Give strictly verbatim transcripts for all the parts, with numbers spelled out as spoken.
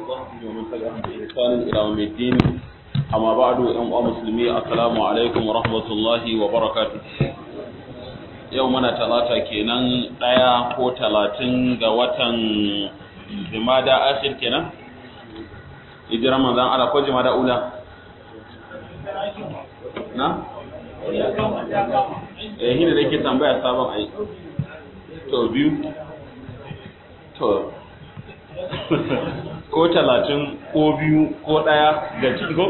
وصحبه ومن تبعهم بإحسان إلى يوم الدين أما بعد أيها المسلمين السلام عليكم ورحمة الله وبركاته يومنا ثلاثة كينان ɗaya ko talatin ga watan Jumada akhir kenan hijira manzon Allah ko Jumada ula na eh hina da ke tambaya sabon ai to biyu to ko talatin ko biyu ko ɗaya ga ciko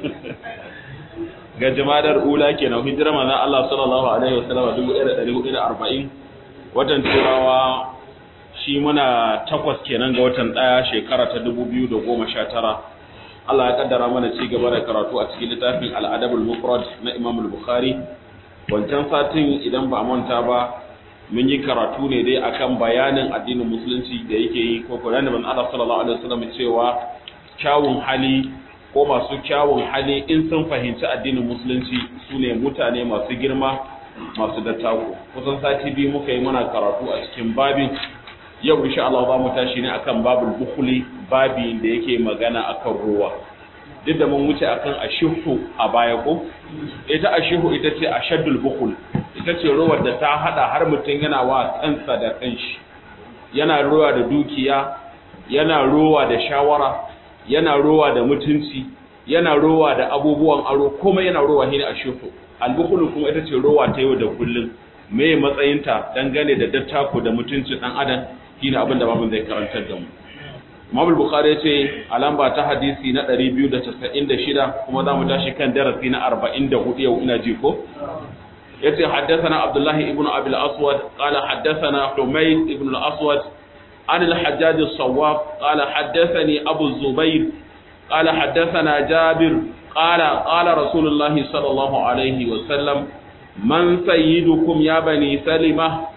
ga jamadar ula kenan hijira manzon Allah sallallahu alaihi wasallam dubu ɗaya da ɗari hudu da arba'in watan turawa shi muna takwas kenan ga watan ɗaya shekara ta dubu biyu da goma sha tara Allah ya kaddara mana ci gaba da karatu a cikin littafin al-adabul mufrad na Imam al-Bukhari wancan satin idan ba manta ba mun yi karatu ne dai akan bayanin addinin musulunci da yake yi ko Qur'ani ban Allah sallallahu alaihi wasallam cewa kyawun hali ko masu kyawun hali in sun fahimci addinin musulunci sune mutane masu girma masu dattako kusan sati biyu muka yi mana karatu a cikin babin yau insha Allah za mu tashi ne akan babul bukhli babi da yake magana akan ruwa duk da mun wuce akan ashihu a baya ko ita ashihu ita ce ashaddul bukhl ita ce ruwar da ta hada har mutum yana wa kansa da kanshi yana ruwa da dukiya yana ruwa da shawara yana ruwa da mutunci yana ruwa da abubuwan aro kuma yana ruwa ne ashihu al-bukhl kuma ita ce ruwa ta yau da kullun me matsayinta dangane da dattako da mutuncin dan adam shine abin da babun zai karantar da mu Imam Bukhari ya ce a lamba ta hadisi na ɗari biyu da casa'in da shida kuma za mu tashi kan darasi na arba'in da hudu yau ina ji ko yace haddathana Abdullah ibn Abi al-Aswad qala haddathana Humayd ibn al-Aswad an al-Hajjaj as-Sawwaf qala haddathani Abu Zubayr qala haddathana Jabir qala qala Rasulullah sallallahu alayhi wa sallam man sayyidukum ya bani Salima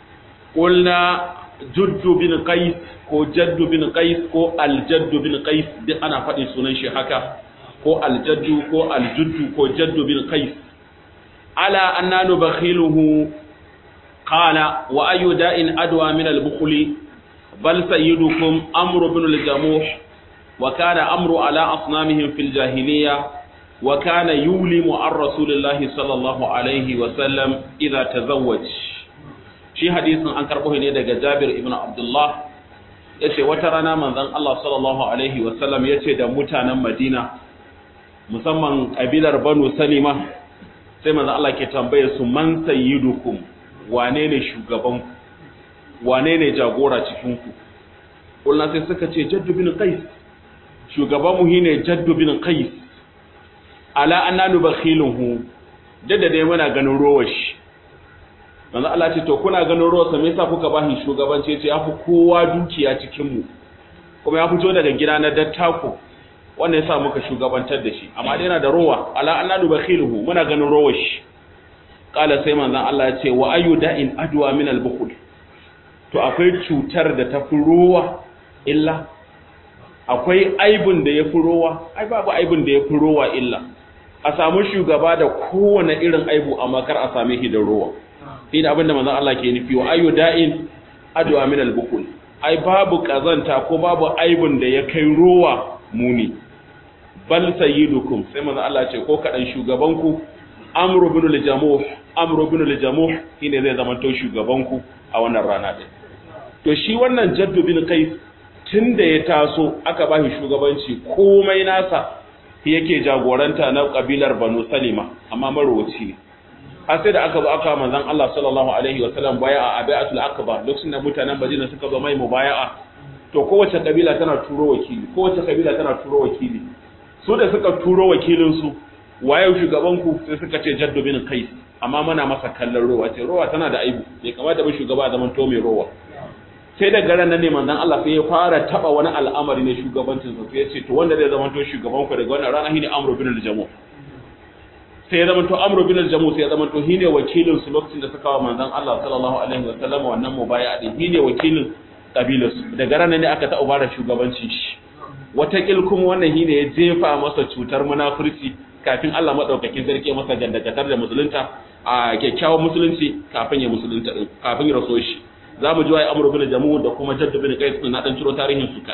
qulna Juddu bin Qais ko Jaddu bin Qais ko Al-Jaddu bin Qais duk ana faɗin sunan shi haka ko Al-Jaddu ko Al-Juddu ko Jaddu bin Qais ala anna nubakhiluhu qala wa ayu da'in adwa min al-bukhli bal sayyidukum Amr ibn al-Jamuh wa kana Amru ala asnamihim fil jahiliyya wa kana yulimu an Rasulillahi sallallahu alaihi wa sallam idha tazawwaj shi hadisin an karɓo ne daga Jabir ibn Abdullah yace wata rana manzon Allah sallallahu alaihi wasallam yace da mutanen Madina musamman kabilar Banu Salima sai manzon Allah ke tambaye su man sayyidukum wane ne shugaban ku wane ne jagora cikin ku kullun sai suka ce Jaddu bin Qais shugaban mu shine Jaddu bin Qais ala annanu bakhiluhu dadda dai muna ganin rowar shi manzo Allah ce to kuna ganin ruwa me yasa kuka bashi shugabanci yace yafi kowa dukiya cikin mu kuma ya fito daga gida na dattako wanda yasa muka shugabantar da shi amma dai yana da ruwa ala annadu bakhiluhu muna ganin ruwa shi kala sai manzo Allah ya ce wa ayu da'in adwa min al-bukhl to akwai cutar da tafi ruwa illa akwai aibun da yafi ruwa ai babu aibun da yafi ruwa illa a samu shugaba da kowane irin aibu amma kar a same shi da ruwa shine abinda manzon Allah ke nufi wa ayu da'in adwa min al-bukul ai babu kazanta ko babu aibun da ya kai ruwa muni bal sayyidukum sai manzon Allah ce ko kadan shugabanku Amr ibn al-Jamuh Amr ibn al-Jamuh shine zai zama to shugabanku a wannan rana din to shi wannan Jaddu bin Qais tunda ya taso aka bashi shugabanci komai nasa yake jagoranta na kabilar Banu Salima amma marwaci ne har sai da aka zo aka manzon Allah sallallahu alaihi wasallam bai'a a bai'atul aqaba lokacin da mutanen Madina suka zo mai mubaya'a to kowace kabila tana turo wakili kowace kabila tana turo wakili su da suka turo wakilin su waye shugaban ku sai suka ce Jaddu bin Qais amma muna masa kallon rowa ce rowa tana da aibu bai kamata ba shugaba zaman to mai rowa sai da garan nan ne manzon Allah sai ya fara taba wani al'amari ne shugabancin sa sai ya ce to wanda zai zaman to shugaban ku daga wannan rana shine Amr bin al-Jamuh sai ya zama to Amr bin al-Jamuh sai ya zama to shine wakilin su lokacin da suka wa manzon Allah sallallahu alaihi wa sallam wannan mubaya'a din shine wakilin kabilar su daga ranar ne aka taɓa bada shugabancin shi wata kil kuma wannan shine ya jefa masa cutar munafurci kafin Allah madaukakin sarki masa gandakatar da musulunta a kyakkyawan musulunci kafin ya musulunta din kafin ya raso shi zamu ji wai Amr bin Jamuh da kuma Jadd bin Qais na dan ciro tarihin su kadan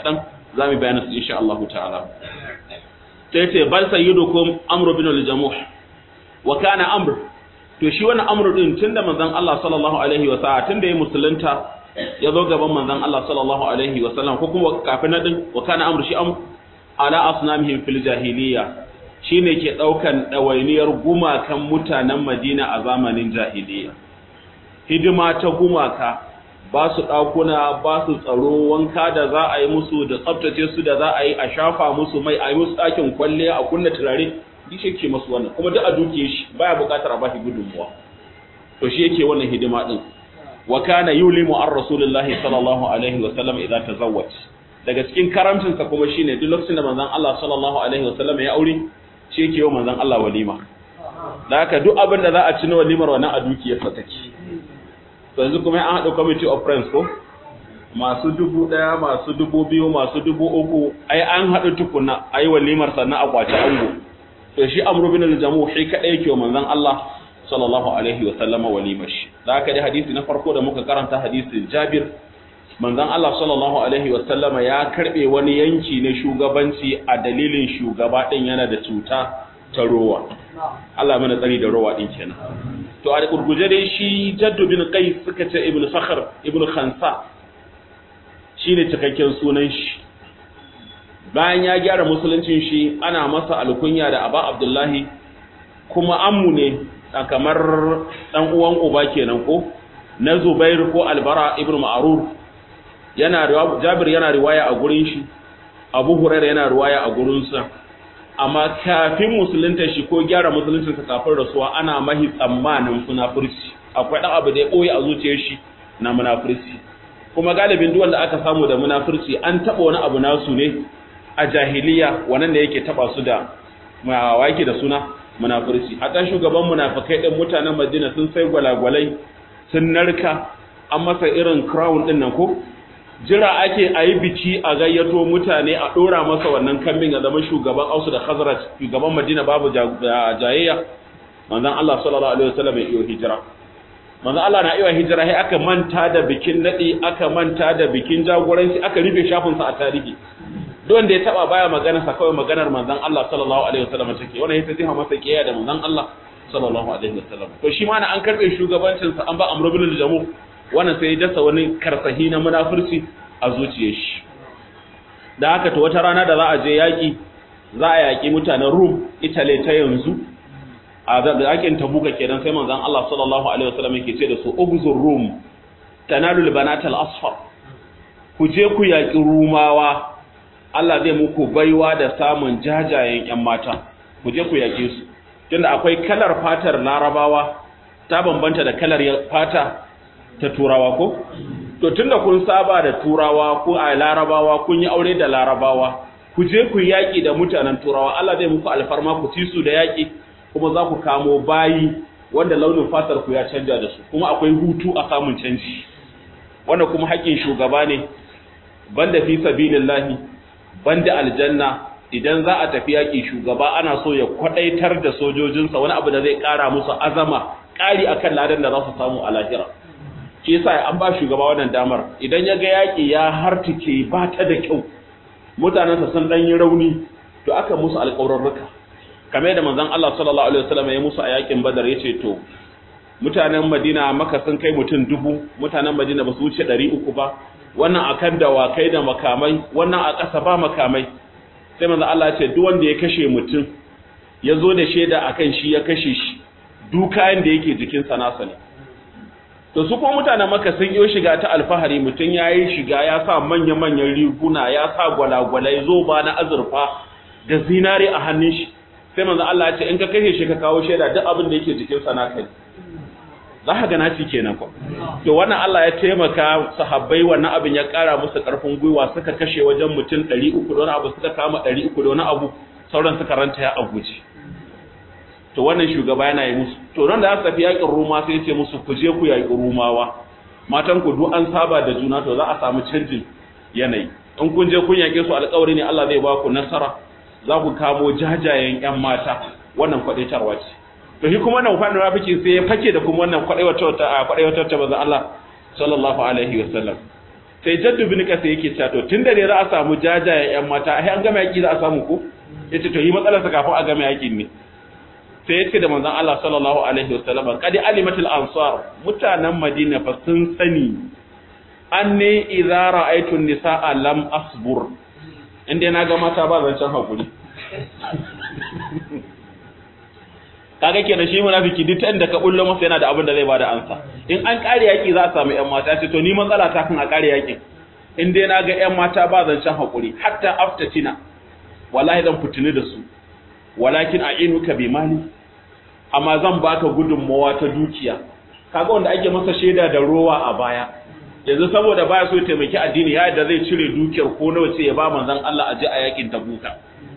zamu bayana su insha Allah ta'ala sai ce bal sayyidukum amr bin al-jamuh wa kana amr to shi wannan amr din tunda manzon Allah sallallahu alaihi wa sallam tunda ya musulunta ya zo gaban manzon Allah sallallahu alaihi wa sallam ko kuma kafin nadin wa kana amr shi amr ala asnamihim fil jahiliya shine ke daukan dawainiyar gumakan mutanen Madina a zamanin jahiliya hidima ta gumaka ba su ɗakuna ba su tsaro wanka da za a yi musu da tsabtace su da za a yi a shafa musu mai a yi musu ɗakin kwalliya a kunna turare duk shi ke masu wannan kuma duk a duke shi baya buƙatar a bashi gudunmuwa to shi yake wannan hidima din wa kana yulimu an rasulullahi sallallahu alaihi wa sallam idan tazawwaj daga cikin karamcin sa kuma shine duk lokacin da manzon Allah sallallahu alaihi wa sallam ya aure shi yake yi manzon Allah walima da haka duk abin da za a ci na walimar wannan a dukiyar sa take to yanzu kuma an haɗa committee of friends ko masu dubu ɗaya masu dubu biyu masu dubu uku ai an haɗu tukuna ai walimar sannan a kwace ango to shi amru bin al-jamu shi kadai yake manzon Allah sallallahu alaihi wa sallama walimar shi da haka dai hadisi na farko da muka karanta hadisin Jabir manzon Allah sallallahu alaihi wa sallama ya karbe wani yanki na shugabanci a dalilin shugaba din yana da cuta ta rowa Allah mana tsari da rowa din kenan to a gurguje dai shi Jaddu bin Qais suka ce Ibn Sakhr Ibn Khansa shine cikakken sunan shi bayan ya gyara musuluncin shi ana masa alkunya da Aba Abdullahi kuma ammu ne kamar dan uwan uba kenan ko na Zubair ko Albara ibn Ma'rur yana Jabir yana riwaya a gurin shi Abu Hurairah yana riwaya a gurin sa amma kafin musulunta shi ko gyara musuluncinsa kafin rasuwa ana mahi tsammanin munafurci akwai dan abu da ya boye a zuciyar shi na munafurci kuma galibin duk wanda aka samu da munafurci an taba wani abu nasu ne a jahiliya wannan da yake taba su da wake da suna munafurci hatta shugaban munafikai din mutanen Madina sun sai gwalagwalai sun narka an masa irin crown din nan ko jira ake a yi biki a gayyato mutane a ɗora masa wannan kambin a zaman shugaban Ausu da Khazraj shugaban Madina babu jayayya manzon Allah sallallahu alaihi wasallam ya iyo hijira manzon Allah na iyo hijira sai aka manta da bikin nadi aka manta da bikin jagoranci aka rufe shafin sa a tarihi don da ya taba baya magana sa kawai maganar manzon Allah sallallahu alaihi wasallam take wannan ita zai masa kiyaye da manzon Allah sallallahu alaihi wasallam to shi ma an karbe shugabancin sa an ba Amr ibn al-Jamuh wannan sai ya dasa wani karsahi na munafurci a zuciyar shi da haka to wata rana da za a je yaki za a yaki mutanen Rum Italy ta yanzu a da yakin Tabuka kenan sai manzon Allah sallallahu alaihi wasallam yake ce da su ugzur Rum tanalu al-banat al-asfar ku je ku yaki Rumawa Allah zai muku baiwa da samun jajayen ƴan mata ku je ku yake su tunda akwai kalar fatar Larabawa ta bambanta da kalar fata ta turawa ko to tunda kun saba da turawa ko a larabawa kun yi aure da larabawa ku je ku yaki da mutanen turawa Allah zai muku alfarma ku ci su da yaki kuma za ku kamo bayi wanda launin fatar ku ya canja da su kuma akwai hutu a samun canji wanda kuma haƙin shugaba ne banda fi sabilillahi banda aljanna idan za a tafi yaki shugaba ana so ya kwadaitar da sojojinsa wani abu da zai kara musu azama kari akan ladan da za su samu a lahira shi yasa an ba shugaba wannan damar idan ya ga yaki ya hartike ba ta da kyau mutanansa sun dan yi rauni to aka musu alƙawarruka kamar da manzon Allah sallallahu alaihi wasallam ya musu a yakin Badar yace to mutanen Madina maka sun kai mutum dubu mutanen Madina ba su wuce ɗari uku ba wannan akan dawakai da makamai wannan a ƙasa ba makamai sai manzon Allah ya ce duk wanda ya kashe mutum ya zo da shaida akan shi ya kashe shi dukayen da yake jikin sa nasa ne to su kuma mutanen Makka sun yi shiga ta alfahari mutun yayi shiga ya sa manya-manyan riguna ya sa gwalagwalai zoba na azurfa da zinare a hannun shi sai manzo Allah ya ce in ka kashe shi ka kawo shaida duk abin da yake jikin sa naka ne za ka ga naci kenan ko to wannan Allah ya taimaka sahabbai wannan abin ya kara musu karfin gwiwa suka kashe wajen mutum ɗari uku da wani abu suka kama ɗari uku da wani abu sauran suka ranta ya abuci to wannan shugaba yana yi musu to nan da aka tafi yakin Roma sai ya ce musu ku je ku yaki Rumawa matan ku duk an saba da juna to za a samu canjin yanayi in kun je kun yake su alƙawari ne Allah zai ba ku nasara za ku kamo jajayen ƴan mata wannan kwadaitarwa ce to shi kuma nan kwanin rafiki sai ya fake da kuma wannan kwadaiwatar ta kwadaiwatar ta manzo Allah sallallahu alaihi wasallam sai Jaddu bin Qais yake cewa to tunda ne za a samu jajayen yan mata ai an gama yaki za a samu ko yace to yi matsalar sa kafin a gama yakin ne sai yace da manzon Allah sallallahu alaihi wasallam qad alimatul ansar mutanen Madina fa sun sani anni idza ra'aytu nisaa lam asbur inda na ga mata ba zancen hakuri kaga kenan shi munafiki duk inda ka bullo masa yana da abin da zai bada ansa in an kare yaki za a samu ƴan mata ce to ni matsala ta kan a kare yakin in dai na ga ƴan mata ba zancen hakuri hatta aftatina wallahi dan fitini da su walakin a'inuka bi mali amma zan baka gudunmawa ta dukiya kaga wanda ake masa sheda da rowa a baya yanzu saboda baya so ya taimaki addini ya da zai cire dukiyar ko nawa ce ya ba manzon Allah aje a yakin Tabuka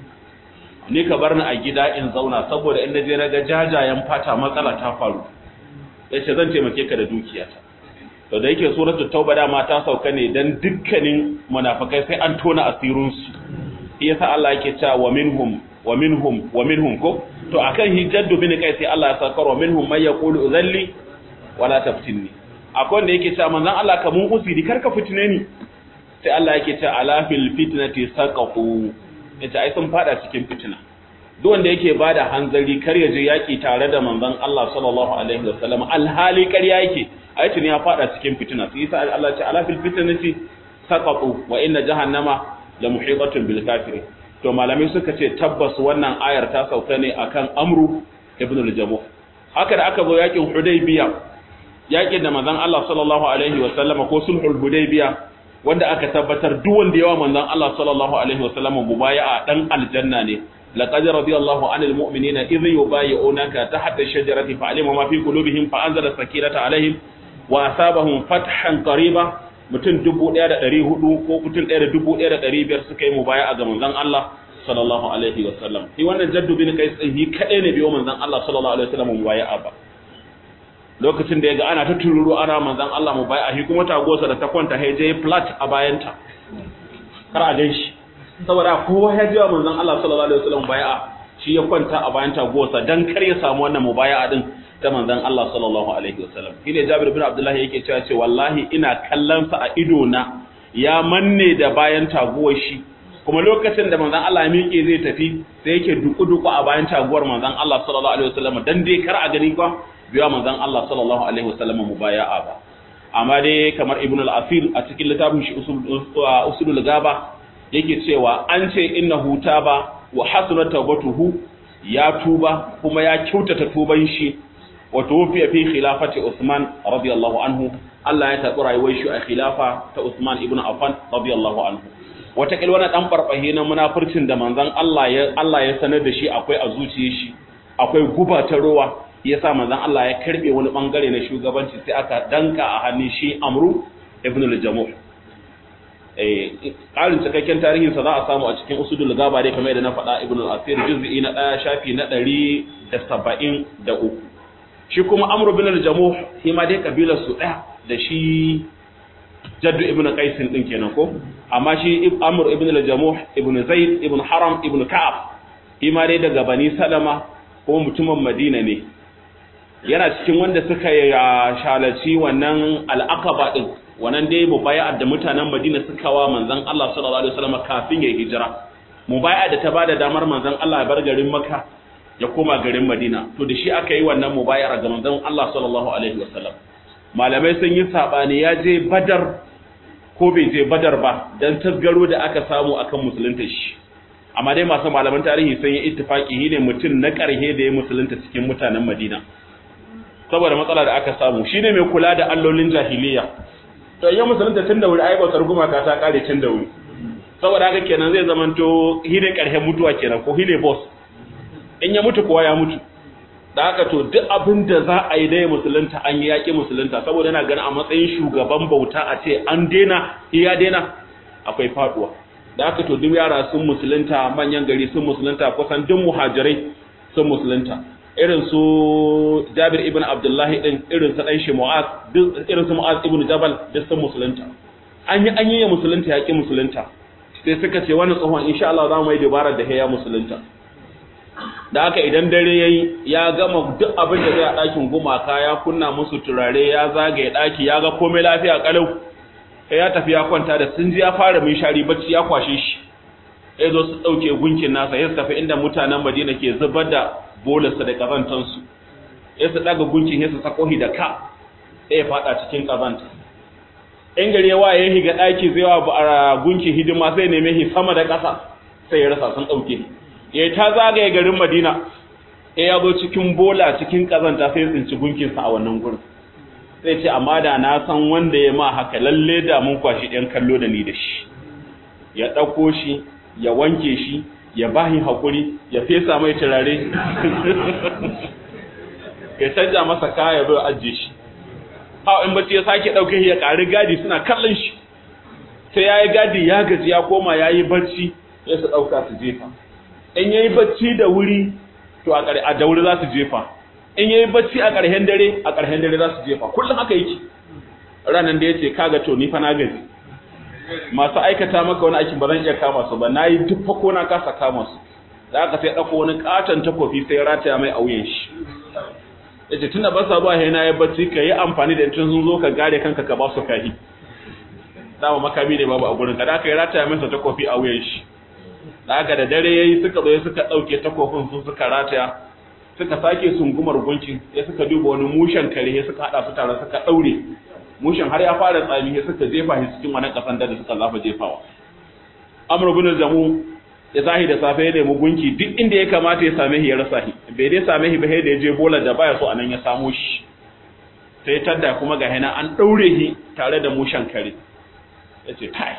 ni ka bar ni a gida in zauna saboda in naje naga jajayen fata matsala ta faru yace zan taimake ka da dukiyata to da yake suratul tauba da ma ta sauka ne dan dukkanin munafikai sai an tona asirin su yasa Allah yake cewa wa minhum wa minhum wa minhum ko to akan hijjadu bin kai sai Allah ya saka wa minhum may yaqulu udhalli wala taftinni akwai wanda yake cewa manzon Allah ka mun usiri karka fitine ni sai Allah yake cewa ala fil fitnati saqafu yace ai sun fada cikin fitina duk wanda yake bada hanzari kar ya je yaki tare da manzon Allah sallallahu alaihi wasallam alhali ƙarya yake ai tuni ya fada cikin fitina sai yasa Allah ya ce ala fil fitnati saqatu wa inna jahannama la muhitatun bil kafirin to malamai suka ce tabbas wannan ayar ta sauka ne akan Amru ibn al-Jamuh haka da aka zo yakin Hudaybiya yakin da manzon Allah sallallahu alaihi wasallam ko sulhul Hudaybiya wanda aka tabbatar duk wanda yawa manzon Allah sallallahu alaihi wasallam mubaya'a dan aljanna ne laqad radiyallahu anil mu'minina idh yubayyi'unaka tahta ash-shajarati fa'alima ma fi qulubihim fa anzala sakinata alaihim wa asabahum fathan qariba mutum dubu ɗaya da ɗari hudu ko mutum ɗaya da dubu ɗaya da ɗari biyar suka yi mubaya'a ga manzon Allah sallallahu alaihi wasallam shi wannan Jaddu bin Qais din shi kadai ne biyo manzon Allah sallallahu alaihi wasallam mubaya'a ba lokacin da ya ga ana ta tururu ana manzan Allah mu bai a shi kuma tagosa da ta kwanta ya je flat a bayanta kar a gan shi saboda kowa ya jiwa manzan Allah sallallahu alaihi wasallam bai'a shi ya kwanta a bayan tagosa dan kar ya samu wannan mubai'a din ta manzan Allah sallallahu alaihi wasallam shine Jabir bin Abdullah yake cewa ce wallahi ina kallon sa a ido na ya manne da bayan taguwar shi kuma lokacin da manzan Allah ya miƙe zai tafi sai yake duku-duku a bayan taguwar manzan Allah sallallahu alaihi wasallam dan dai kar a gani ba biya manzon Allah sallallahu alaihi wasallam mubaya'a ba amma dai kamar Ibn al-Asir a cikin littafin shi usulul gaba yake cewa an ce innahu taba wa hasuna tawbatuhu ya tuba kuma ya kyautata tuban shi wa tufiya fi khilafati Uthman radiyallahu anhu Allah ya taɓi rayuwar shi a khilafa ta Uthman ibn Affan radiyallahu anhu wata kil wani dan barbahe na munafircin da manzon Allah ya Allah ya sanar da shi akwai a zuciyar shi akwai guba ta ruwa yasa manzon Allah ya karbe wani bangare na shugabanci sai aka danka a hannun shi Amru ibn al-Jamuh eh ƙarin cikakken tarihin sa za a samu a cikin usudul gaba dai kamar yadda na faɗa Ibn al-Asir juz'i na ɗaya shafi na ɗari da saba'in da uku shi kuma Amru ibn al-Jamuh shi ma dai kabilar su ɗaya da shi Jaddu ibn Qais din kenan ko amma shi Amru ibn al-Jamuh ibn Zaid ibn Haram ibn Ka'ab shi ma dai daga Bani Salama kuma mutumin Madina ne yana cikin wanda suka shalaci wannan al'aqaba din wannan dai mubaya'ar da mutanen Madina suka wa manzon Allah sallallahu alaihi wasallam kafin ya hijira mubaya'a da ta bada damar manzon Allah ya bar garin Makka ya koma garin Madina to da shi aka yi wannan mubaya'ar ga manzon Allah sallallahu alaihi wasallam malamai sun yi sabani ya je Badar ko bai je Badar ba dan tasgaro da aka samu akan musulunta shi amma dai masu malaman tarihi sun yi ittifaki ne mutum na karhe da ya musulunta cikin mutanen Madina saboda matsala da aka samu shine mai kula da allolin jahiliya to ya musulunta tun da wuri ai bautar gumaka ta kare tun da wuri saboda haka kenan zai zamanto hine karshen mutuwa kenan ko hine boss in ya mutu kowa ya mutu da haka to duk abin da za a yi da musulunta an yi yaki musulunta saboda yana ganin a matsayin shugaban bauta a ce an dena iya dena akwai faduwa da haka to duk yara sun musulunta manyan gari sun musulunta kusan duk muhajirai sun musulunta irin su Jabir ibn Abdullahi din irin su dan shi Mu'az duk irin su Mu'az ibn Jabal duk sun musulunta an yi an yi musulunta yaki musulunta sai suka ce wani tsohon insha Allah za mu yi dabara da ya musulunta da haka idan dare yayi ya gama duk abin da zai a dakin gumaka ya kunna musu turare ya zagaye daki ya ga komai lafiya kalau sai ya tafi ya kwanta da sun ji ya fara min shari bacci ya kwashe shi sai zo su dauke gunkin nasa ya tafi inda mutanen Madina ke zubar da bolarsa da kazantan su ya su daga gunkin ya su sako hi da ka sai ya fada cikin kazanta in gare wa ya higa daki zai wa gunkin hidima sai neme shi sama da ƙasa sai ya rasa sun dauke ya ta zagaye garin Madina eh ya zo cikin bola cikin kazanta sai tsinci gunkin sa a wannan gurin sai ce amma da na san wanda ya ma haka lalle da mun kwashi ɗan kallo da ni da shi ya ɗauko shi ya wanke shi ya bahi hakuri ya fesa mai turare ya canja masa kaya zo ajiye shi ha in bace ya sake ɗauke shi ya ƙari gadi suna kallon shi sai yayi gadi ya gaji ya koma yayi barci sai su ɗauka su jefa in yayi bacci da wuri to a a da wuri za su jefa in yayi bacci a ƙarshen dare a ƙarshen dare za su jefa kullum haka yake ranan da yace kaga to ni fa na gaji masu aikata maka wani aikin ba zan iya kama su ba nayi duk fa ko na kasa kama su da aka sai dauko wani katon takofi sai ya rataya mai auyen shi yace tunda ba sa zuwa he na yi bacci kai amfani da tun sun zo ka gare kanka ka ba su kai dama makami ne babu a gurin ka da aka yi rataya masa takofi a wuyan shi da aka da dare yayi suka zo suka dauke takofin su suka rataya suka sake sungumar gunkin ya suka duba wani mushen kare ya suka hada su tare suka daure mushen har ya fara tsami ya suka jefa shi cikin wannan kasan da suka zafa jefawa Amr ibn Zamu ya zahi da safe ya nemi gunki duk inda ya kamata ya same shi ya rasa shi bai dai same shi ba sai da ya je bolar da baya so anan ya samu shi sai tadda kuma ga hina an daure shi tare da mushen kare yace tai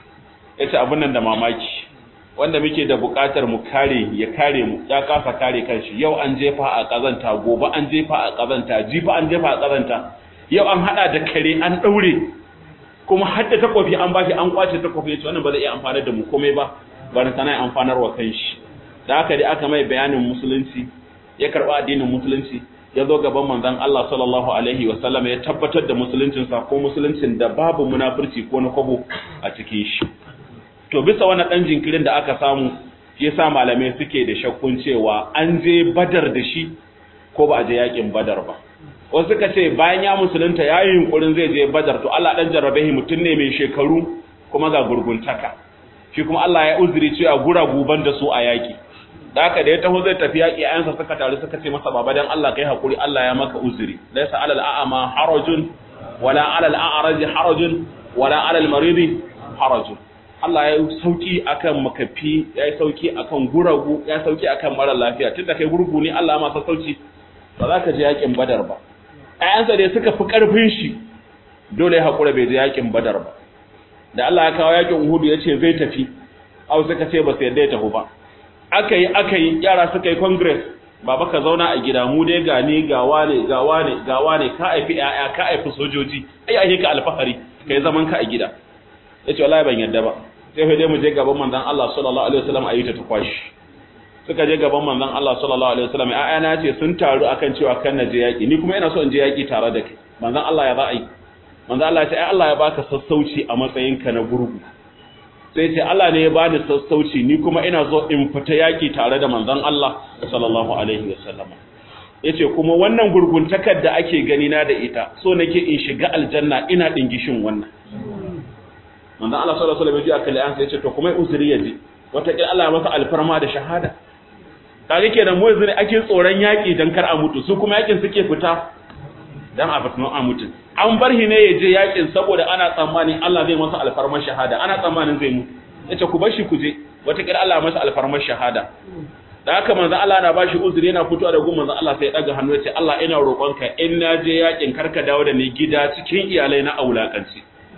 yace abun nan da mamaki wanda muke da buƙatar mu kare ya kare mu ya kasa kare kanshi yau an jefa a kazanta gobe an jefa a kazanta jifa an jefa a kazanta yau an hada da kare an daure kuma hadda takofi an bashi an kwace takofi yace wannan ba zai iya amfana da mu komai ba bari sana amfanar wa kanshi da haka dai aka mai bayanin musulunci ya karba addinin musulunci ya zo gaban manzon Allah sallallahu alaihi wa sallam ya tabbatar da musuluncin sa ko musuluncin da babu munafurci ko na kwabo a cikin shi to bisa wannan dan jinkirin da aka samu shi yasa malamai suke da shakkun cewa an je Badar da shi ko ba a je yakin Badar ba wasu suka ce bayan ya musulunta yayin yunkurin zai je Badar to Allah dan jarrabe shi mutun ne mai shekaru kuma ga gurguntaka shi kuma Allah ya uzuri cewa guragu ban da su a yaki da haka da ya taho zai tafi yaki ayansa suka tare suka ce masa baba dan Allah kai hakuri Allah ya maka uzuri laysa alal a'ama harajun wala alal a'raj harajun wala alal marid harajun Allah ya sauki akan makafi ya sauki akan guragu ya sauki akan mara lafiya tunda kai gurgu ne Allah ma sauki ba za ka je yakin Badar ba ayansa dai suka fi karfin shi dole ya hakura bai je yakin Badar ba da Allah ya kawo yakin Uhud ya ce zai tafi au suka ce ba sai yadda ya tafi ba aka yi aka yi yara suka yi congress baba ka zauna a gida mu dai ga ne ga wane ga wane ga wane ka aifi yaya ka aifi sojoji ai ai ka alfahari kai zaman ka a gida yace wallahi ban yadda ba sai fa dai mu je gaban manzon Allah sallallahu alaihi wasallam ayi ta kwashi suka je gaban manzon Allah sallallahu alaihi wasallam ai ana ce sun taru akan cewa kan na je yaki ni kuma ina so in je yaki tare da kai manzon Allah ya za a yi manzon Allah ya ce ai Allah ya baka sassauci a matsayinka na gurgu sai ce Allah ne ya bani sassauci ni kuma ina zo in fita yaki tare da manzon Allah sallallahu alaihi wasallam yace kuma wannan gurguntakar da ake gani na da ita so nake in shiga aljanna ina dingishin wannan manzon Allah sallallahu alaihi wasallam ya kalli an sai yace to kuma uzuri yaji wata kin Allah ya masa alfarma da shahada kage kenan mu yanzu ne ake tsoron yaki dan kar a mutu su kuma yakin suke fita dan a fitno a mutu an bar shi ne ya je yakin saboda ana tsammanin Allah zai masa alfarmar shahada ana tsammanin zai mutu yace ku bar shi ku je wata kira Allah masa alfarmar shahada da haka manzo Allah na bashi uzuri yana fitowa da gun manzo Allah sai ya daga hannu yace Allah ina roƙonka in na je yakin karka dawo da ni gida cikin iyalai na aulakanci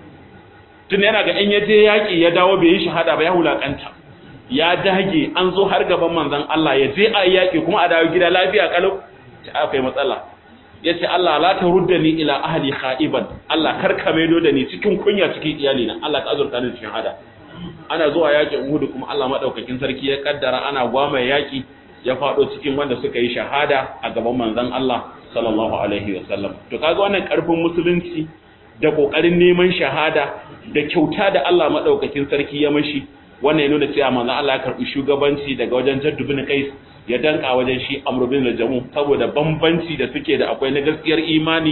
tun yana ga in ya je yaki ya dawo bai yi shahada ba ya hulakanta ya dage an zo har gaban manzon Allah ya je a yaki kuma a dawo gida lafiya kalau ta akwai matsala yace Allah la taruddani ila ahli khaiban Allah karka maido da ni cikin kunya cikin iyali na Allah ka azurta ni cikin hada ana zuwa yakin Uhud kuma Allah madaukakin sarki ya kaddara ana gwama yaki ya fado cikin wanda suka yi shahada a gaban manzon Allah sallallahu alaihi wasallam to kaga wannan karfin musulunci da kokarin neman shahada da kyauta da Allah madaukakin sarki ya mashi wannan ya nuna cewa manzon Allah ya karbi shugabanci daga wajen Jadd bin Qais ya danka wajen shi Amr bin al-Jamu saboda bambanci da suke da akwai na gaskiyar imani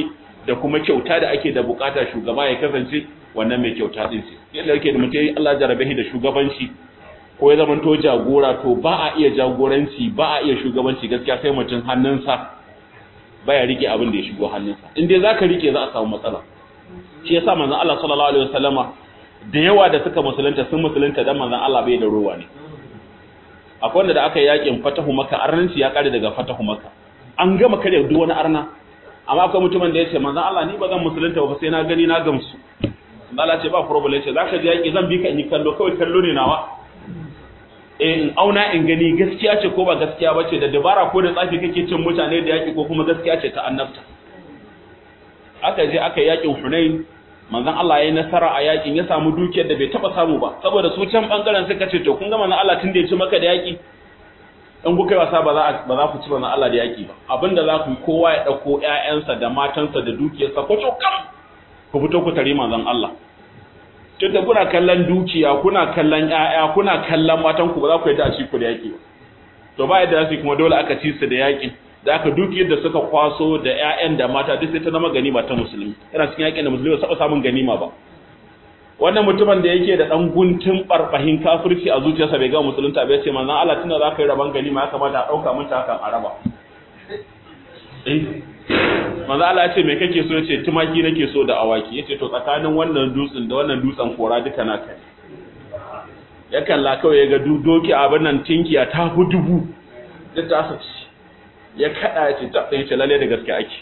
da kuma kyauta da ake da bukata shugaba ya kasance wannan mai kyauta din ce yadda yake da mutum Allah jarabe shi da shugabanci ko ya zama to jagora to ba a iya jagoranci ba a iya shugabanci gaskiya sai mutum hannunsa baya rike abin da ya shigo hannunsa in dai zaka rike za a samu matsala shi yasa manzon Allah sallallahu alaihi wasallama da yawa da suka musulunta sun musulunta dan manzon Allah bai da ruwa ne akwai wanda da aka yi yakin fatahu makka arnanci ya kare daga fatahu makka an gama kare duk wani arna amma akwai mutumin da yace manzon Allah ni ba zan musulunta ba sai na gani na gamsu Allah ce ba problem yace zaka je yaki zan bi ka in yi kallo kawai kallo ne nawa eh in auna in gani gaskiya ce ko ba gaskiya bace da dabara ko da tsafi kake cin mutane da yaki ko kuma gaskiya ce ta annabta aka je aka yakin Hunain manzon Allah yayin nasara a yakin ya samu dukiyar da bai taba samu ba saboda su can bangaren suka ce to kun ga manzon Allah tunda ya ci maka da yaki in kuka yi wasa ba za ba za ku ci manzon Allah da yaki ba abinda za ku yi kowa ya dauko ƴaƴansa da matansa da dukiyarsa ko to kam ku fito ku tare manzon Allah tunda kuna kallon dukiya kuna kallon ƴaƴa kuna kallon matan ku ba za ku yi da ci ku da yaki ba to ba yadda su kuma dole aka ci su da yakin da aka dukiyar da suka kwaso da ƴaƴan da mata duk sai ta zama ganima ta musulmi yana cikin yakin da musulmi ba saba samun ganima ba wannan mutumin da yake da dan guntun barbahin kafirci a zuciyarsa bai ga musulunta bai ce manzon Allah tunda zaka yi raban ganima ya kamata a dauka mun ta hakan araba eh manzon Allah ya ce me kake so yace tumaki nake so da awaki yace to tsakanin wannan dutsen da wannan dutsen kora duka naka ya kalla kawai ya ga doki abin nan tinkiya ta fi dubu duk ta sa ya kada ya ce ta sai ce lalle da gaske ake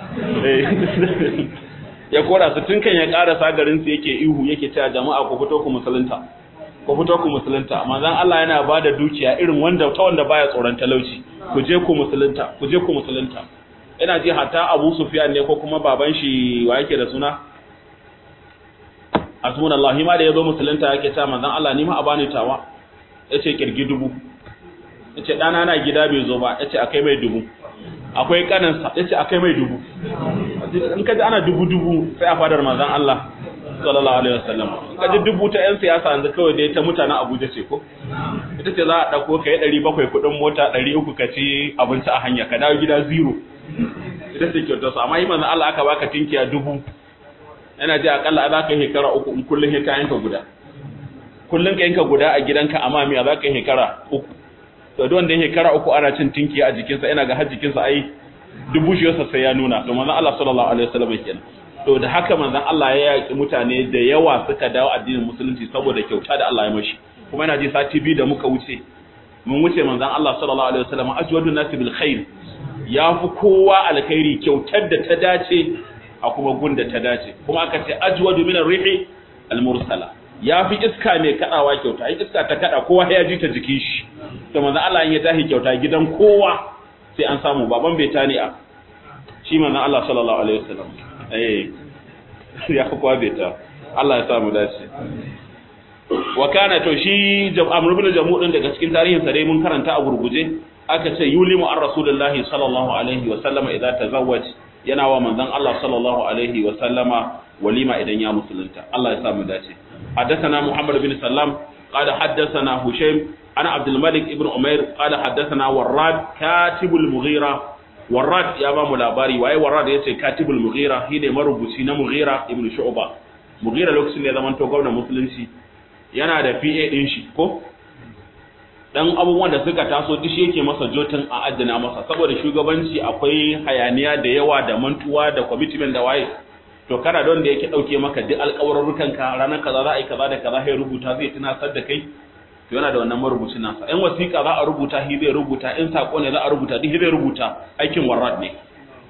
ya kora su tun kan ya karasa garin su yake ihu yake cewa jama'a ku fito ku musulunta ku fito ku musulunta manzon Allah yana bada dukiya irin wanda ta wanda baya tsoron talauci ku je ku musulunta ku je ku musulunta ina ji hatta Abu Sufyan ne ko kuma baban shi wa yake da suna Asmunallahi ma da yazo musulunta yake cewa manzon Allah ni ma a bani tawa yace kirgi dubu yace dana na gida bai zo ba yace akai mai dubu akwai kanansa yace akai mai dubu in kaji ana dubu dubu sai a fadar manzon Allah sallallahu alaihi wasallam kaji dubu ta yan siyasa yanzu kawai dai ta mutanen Abuja ce ko ita ce za a dauko kai ɗari bakwai kudin mota ɗari uku ka ci abinci a hanya ka dawo gida zero ita ce kyautar su amma yi manzon Allah aka baka tinkiya dubu yana ji akalla za ka yi shekara uku in kullun ka yanka guda kullun ka yanka guda a gidanka amma miya za ka yi shekara uku to duk wanda yake kara uku ana cin tinkiya a jikinsa ina ga har jikinsa ai dubu shi yasa sai ya nuna to manzon Allah sallallahu alaihi wasallam kenan to da haka manzon Allah ya yaki mutane da yawa suka dawo addinin musulunci saboda kyauta da Allah ya mashi kuma ina ji sati biyu da muka wuce mun wuce manzon Allah sallallahu alaihi wasallam ajwadun nasi bil khair ya fi kowa alkhairi kyautar da ta dace a kuma gunda ta dace kuma aka ce ajwadu min ar-rihi al-mursala ya fi iska mai kadawa kyauta ai iska ta kada kowa ya ji ta jikin shi to manzo Allah in ya tahi kyauta gidan kowa sai an samu baban bai tani a shi manzo Allah sallallahu alaihi wasallam eh ya kowa bai ta Allah ya samu dace wa kana to shi Amr ibn Jamu din daga cikin tarihin sa dai mun karanta a gurguje aka ce yulimu ar rasulullahi sallallahu alaihi wasallam idza tazawwaj yana wa manzon Allah sallallahu alaihi wasallama walima idan ya musulunta Allah ya samu dace حدثنا محمد بن سلام قال حدثنا هشيم أنا عبد الملك ابن عمير قال حدثنا وراد كاتب المغيرة وراد يا بام لاباري واي وراد يتي كاتب المغيرة هي مربوطي na مغيرة ابن شعبة مغيرة lokacin da ya zama to gwamnatin musulunci yana da P A din shi ko dan abubuwan da suka taso duk shi yake masa jotin a addana masa saboda shugabanci akwai hayaniya da yawa da mantuwa da commitment da waye to kana don da yake dauke maka duk alƙawarrukan ka ranar kaza za a yi kaza da kaza sai rubuta zai tunasar da kai to yana da wannan marubucin nasa in wasiƙa za a rubuta shi zai rubuta in sako ne za a rubuta duk zai rubuta aikin warrad ne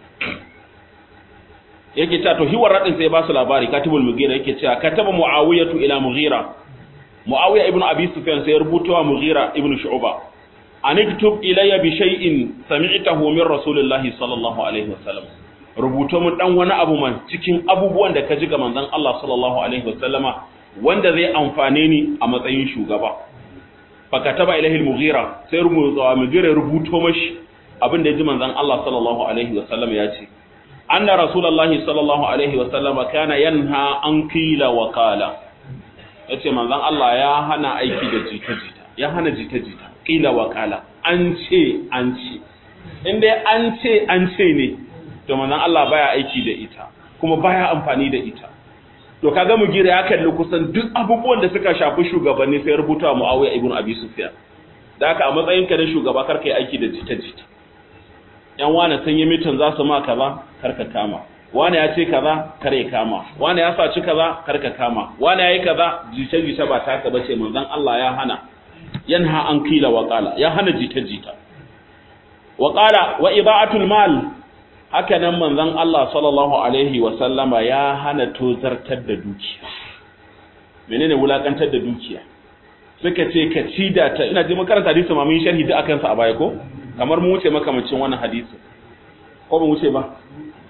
yake cewa to hi warrad din sai ba su labari katibul mughira yake cewa kataba muawiyatu ila mughira muawiya ibnu abi sufyan sai rubuta wa mughira ibnu shu'ba aniktub ilayya bi shay'in sami'tahu min rasulillahi sallallahu alaihi wasallam rubuto mun dan wani abu man cikin abubuwan da ka ji ga manzon Allah sallallahu alaihi wasallama wanda zai amfane ni a matsayin shugaba fa kataba ilahi al-mughira sai rubuto wa mughira rubuto mashi abin da ya ji manzon Allah sallallahu alaihi wasallama ya ce anna rasulullahi sallallahu alaihi wasallama kana yanha an qila wa qala yace manzon Allah ya hana aiki da jita-jita ya hana jita-jita qila wa qala an ce an ce inda an ce an ce ne to manzon Allah baya aiki da ita kuma baya amfani da ita to kaga Mugira ya kalli kusan duk abubuwan da suka shafi shugabanni sai rubuta Muawiya ibn Abi Sufyan da haka a matsayin ka na shugaba karka yi aiki da jita-jita yan wani sun yi mitin za su ma kaza karka kama wani ya ce kaza kare kama wani ya saci kaza karka kama wani ya yi kaza jita-jita ba taka bace manzon Allah ya hana yanha an kila wa qala ya hana jita-jita wa qala wa ida'atul mal haka nan manzon Allah sallallahu alaihi wa sallama ya hana tozartar da dukiya menene wulakantar da dukiya suka ce ka ci da ta ina ji makaranta hadisi ma mun sharhi da akan sa a baya ko kamar mu wuce makamacin wannan hadisi ko mu wuce ba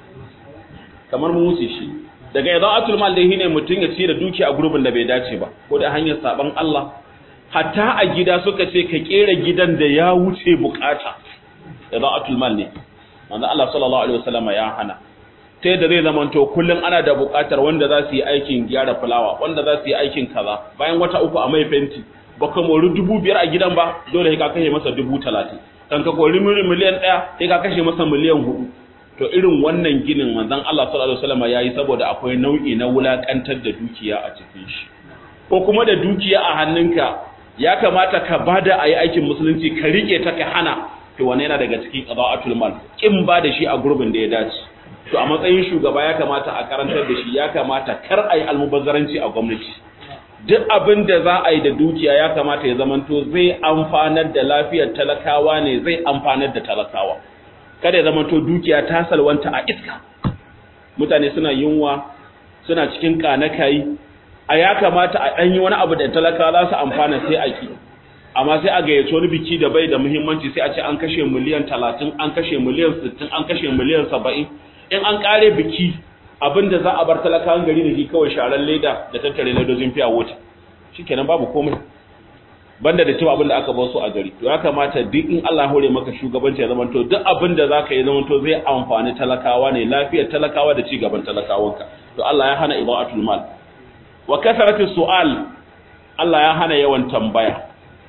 kamar mu wuce shi daga ida'atul mal dai shine mutun ya ci da dukiya a gurbin da bai dace ba ko da hanyar saban Allah hatta a gida suka ce ka kera gidan da ya wuce bukata ida'atul mal ne manzo Allah sallallahu alaihi wasallam ya hana ta yadda zai zamanto kullun ana da bukatar wanda za su yi aikin gyara fulawa wanda za su yi aikin kaza bayan wata uku a mai fenti baka mori dubu biyar a gidan ba dole ka kashe masa dubu talatin kan ka kori miliyan ɗaya sai ka kashe masa miliyan hudu to irin wannan ginin manzon Allah sallallahu alaihi wasallam yayi saboda akwai nau'i na wulakantar da dukiya a cikin shi ko kuma da dukiya a hannunka ya kamata ka bada ayi aikin musulunci ka rike ta ka hana to wannan yana daga cikin qada'atul mal kin ba da shi a gurbin da ya dace to a matsayin shugaba ya kamata a karantar da shi ya kamata kar ayi almubazzaranci a gwamnati duk abin da za a yi da dukiya ya kamata ya zamanto zai amfanar da lafiyar talakawa ne zai amfanar da talakawa kada ya zamanto dukiya ta salwanta a iska mutane suna yunwa suna cikin kanakai a ya kamata a danyi wani abu da talakawa za su amfana sai a ki amma sai a gayyace wani biki da bai da muhimmanci sai a ce an kashe miliyan talatin an kashe miliyan sittin an kashe miliyan saba'in in an kare biki abinda za a bar talakawan gari da shi kawai sharar leda da tattare ledojin fiya wuta shikenan babu komai banda da cewa abinda aka bar su a gari to ya kamata duk in Allah ya hore maka shugabanci ya zamanto duk abinda zaka yi zamanto zai amfani talakawa ne lafiyar talakawa da ci gaban talakawanka to Allah ya hana idaatul mal wa kasratus su'al Allah ya hana yawan tambaya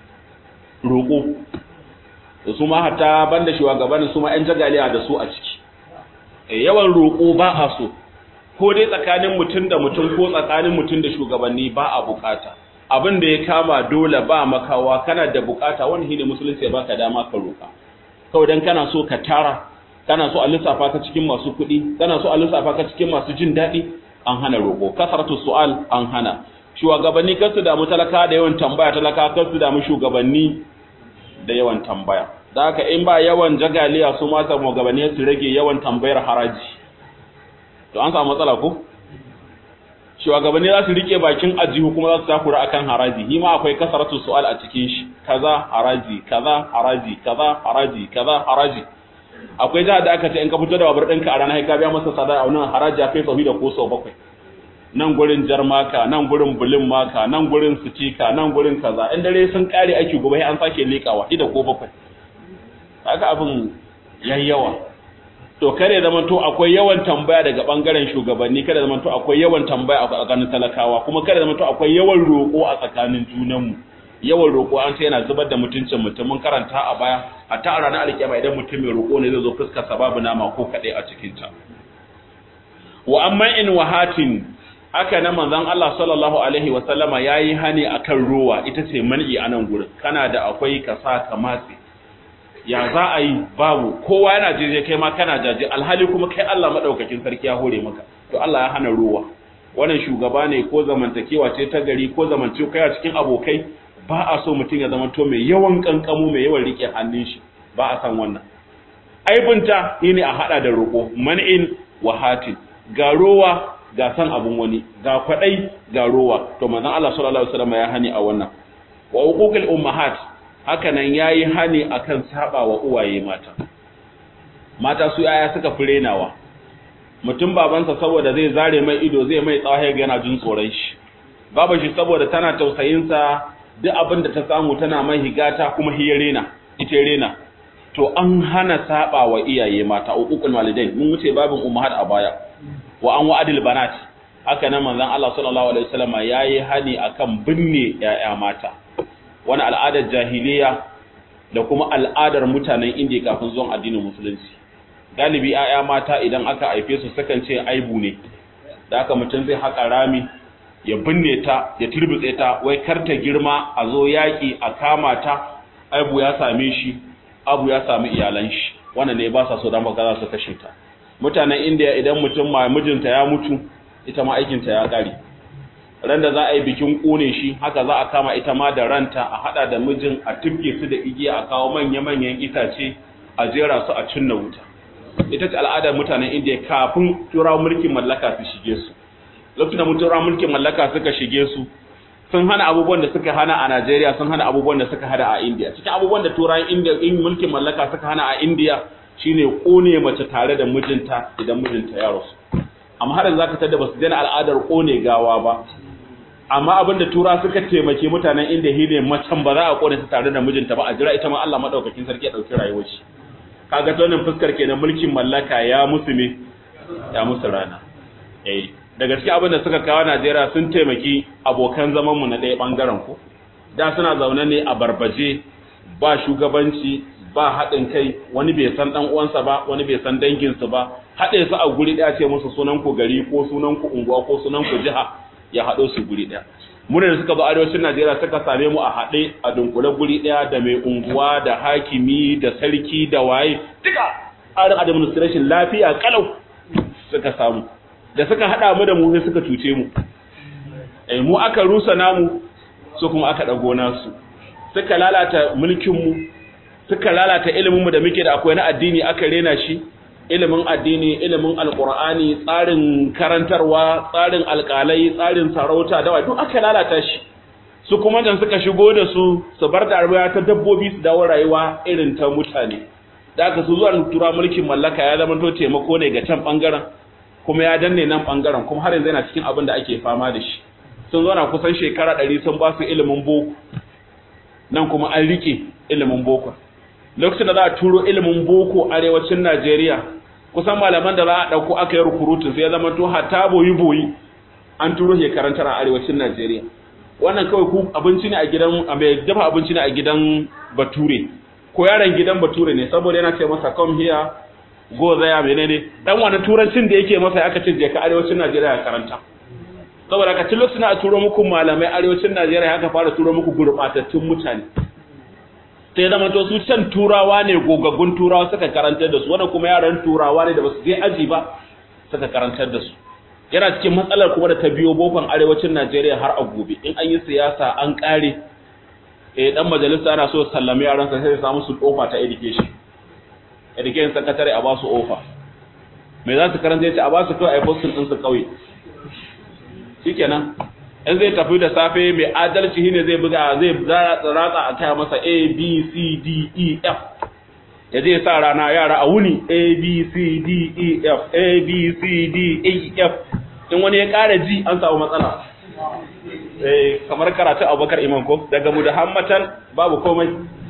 roƙo da su ma hatta banda shugabannin su ma ƴan jagaliya da su a ciki yawan roƙo ba a so ko dai tsakanin mutum da mutum ko tsakanin mutum da shugabanni ba a bukata abin da ya kama dole ba makawa kana da bukata wani shine musulunci ya baka dama ka roƙa kawai dan kana so ka tara kana so a lissafa ka cikin masu kuɗi kana so a lissafa ka cikin masu jin daɗi an hana roƙo kasaratu su'al an hana shugabanni kar su damu talaka da yawan tambaya talaka kar su damu shugabanni da yawan tambaya da haka in ba yawan jagaliya su mata shugabanni su rage yawan tambayar haraji to an samu matsala ko shugabanni za su rike bakin ajihu kuma za su takura akan haraji shi ma akwai kasaratu su'al a cikin shi kaza haraji kaza haraji kaza haraji kaza haraji akwai jihar da aka ce in ka fito da babur ɗinka a ranar ka biya masa sada a wannan haraji kai tsohi da ko sau bakwai nan gurin jarmaka nan gurin bulin maka nan gurin sitika nan gurin kaza in dare sun kare aiki gobe an sake lekawa ida ko bakwai kaga abin yayyawa to kare zaman to akwai yawan tambaya daga bangaren shugabanni kada zaman to akwai yawan tambaya a tsakanin talakawa kuma kada zaman to akwai yawan roko a tsakanin junanmu yawan roko an ce yana zubar da mutuncin mutum mun karanta a baya hatta a ranar alkiyama idan mutum mai roko ne zai zo fuskar sababu nama ko kade a cikin ta wa amma in wahatin haka nan manzon Allah sallallahu alaihi wa sallama yayi hani akan ruwa ita ce man'i anan gurin kana da akwai kasa ka matsi ya za a yi babu kowa yana jeje kai ma kana jaje alhali kuma kai Allah madaukakin sarki ya hore maka to Allah ya hana ruwa wannan shugaba ne ko zamantakewa ce ta gari ko zamantakewa cikin abokai ba a so mutum ya zamanto mai yawan kankamu mai yawan rike hannun shi ba a san wannan aibunta shine a hada da roko man'in wa hatin ga rowa ga san abun wani ga kwadai ga rowa to manzon Allah sallallahu alaihi wasallam ya hani a wannan wa uququl ummahat haka nan yayi hani akan saba wa uwaye mata mata su yaya suka furenawa mutum babansa saboda zai zare mai ido zai mai tsawaye ga yana jin tsoron shi baba shi saboda tana tausayin sa duk abin da ta samu tana mai higata kuma hiyarena ita rena to an hana saba wa iyaye mata uququl walidain mun wuce babin ummahat a baya wa an wa'adil banat haka nan manzon Allah sallallahu alaihi wasallam yayi hani akan binne yaya mata wani al'adar jahiliya da kuma al'adar mutanen indiya kafin zuwan addinin musulunci galibi 'ya'ya mata idan aka haife su sukan ce aibu ne, da haka mutum zai haƙa rami ya binne ta ya turbitse ta wai kar ta girma a zo yaƙi a kama ta, aibu ya same shi, abu ya sami iyalan shi, wannan ne ba sa so dan baka za su kashe ta. Mutanen India idan mutum ma mijinta ya mutu ita ma aikinta ya ƙare, ran da za a yi bikin ƙone shi haka za a kama ita ma da ranta a haɗa da mijin a tubke su da igiya a kawo manya-manyan itace a jera su a cinna wuta. Ita ce al'adar mutanen India kafin turawan mulkin mallaka su shige su. Lokacin da turawan mulkin mallaka suka shige su sun hana abubuwan da suka hana a Najeriya, sun hana abubuwan da suka hana a India. Cikin abubuwan da turawan India in mulkin mallaka suka hana a India shine kone mace tare da mijinta idan mijinta ya rasu. Amma har yanzu zaka tada basu daina al'adar kone gawa ba. Amma abin da tura suka taimake mutanen India shine macen ba za a kone ta tare da mijinta ba, a jira ita ma Allah madaukakin sarki ya dauki rayuwar shi. Kaga ta wannan fuskar kenan mulkin mallaka ya musu me ya musu rana. Eh da gaskiya abin da suka kawo Najeriya sun taimaki abokan zaman mu na ɗaya bangaren ku. Da suna zaune ne a barbaje, ba shugabanci, ba haɗin kai, wani bai san dan uwansa ba, wani bai san danginsu ba, haɗe su a guri ɗaya ce musu sunan ku gari ko sunan ku unguwa ko sunan ku jiha ya haɗo su guri ɗaya. Mu da suka zo arewacin Najeriya suka same mu a haɗe a dunkule guri ɗaya da mai unguwa da hakimi da sarki da waye duka tsarin administration lafiya kalau suka samu. Da suka haɗa mu da mu sai suka cuce mu. Eh mu aka rusa namu su kuma aka dago nasu. Suka lalata mulkin mu, suka lalata ilimin mu da muke da akwai na addini aka rena shi. Ilimin addini, ilimin alkur'ani, tsarin karantarwa, tsarin alƙalai, tsarin sarauta da duk aka lalata shi. Su kuma dan suka shigo da su su bar da rayuwa ta dabbobi su dawo rayuwa irin ta mutane. Da aka su zuwa tura mulkin mallaka ya zama to taimako ne ga can bangaren kuma ya danne nan bangaren kuma har yanzu yana cikin abin da ake fama da shi. Sun zo na kusan shekara ɗari sun ba su ilimin boko. Nan kuma an rike ilimin boko. Lokacin da za a turo ilimin boko arewacin Najeriya kusan malaman da za a ɗauko aka yi rukurutun sai ya zama to hatta boyi-boyi an turo shi karantar a arewacin Najeriya. Wannan kawai ku abinci ne a gidan mai dafa abinci ne a gidan Bature ko yaron gidan Bature ne saboda yana ce masa come here go there menene dan wani turancin da yake masa aka ce je ka arewacin Najeriya ya karanta. Saboda ka tillo suna turo muku malamai arewacin Najeriya haka fara turo muku gurbatattun mutane. Sai zama to su can turawa ne gogaggun turawa suka karantar da su, wannan kuma yaran turawa ne da basu je aji ba suka karantar da su. Yana cikin matsalar kuma da ta biyo bokon arewacin Najeriya har a gobe in an yi siyasa an kare eh dan majalisa ana so sallame yaran sa sai ya samu su ofa ta education education secretary a ba su ofa me za su karanta yace a ba su kai ai postin din su kauye shikenan in zai tafi da safe mai adalci shine zai buga zai ratsa a kai masa A B C D E F ya je sa rana yara a wuni A B C D E F A B C D E F in wani ya ƙara ji an samu matsala eh kamar karatu Abubakar Imam ko daga Muhammatan babu komai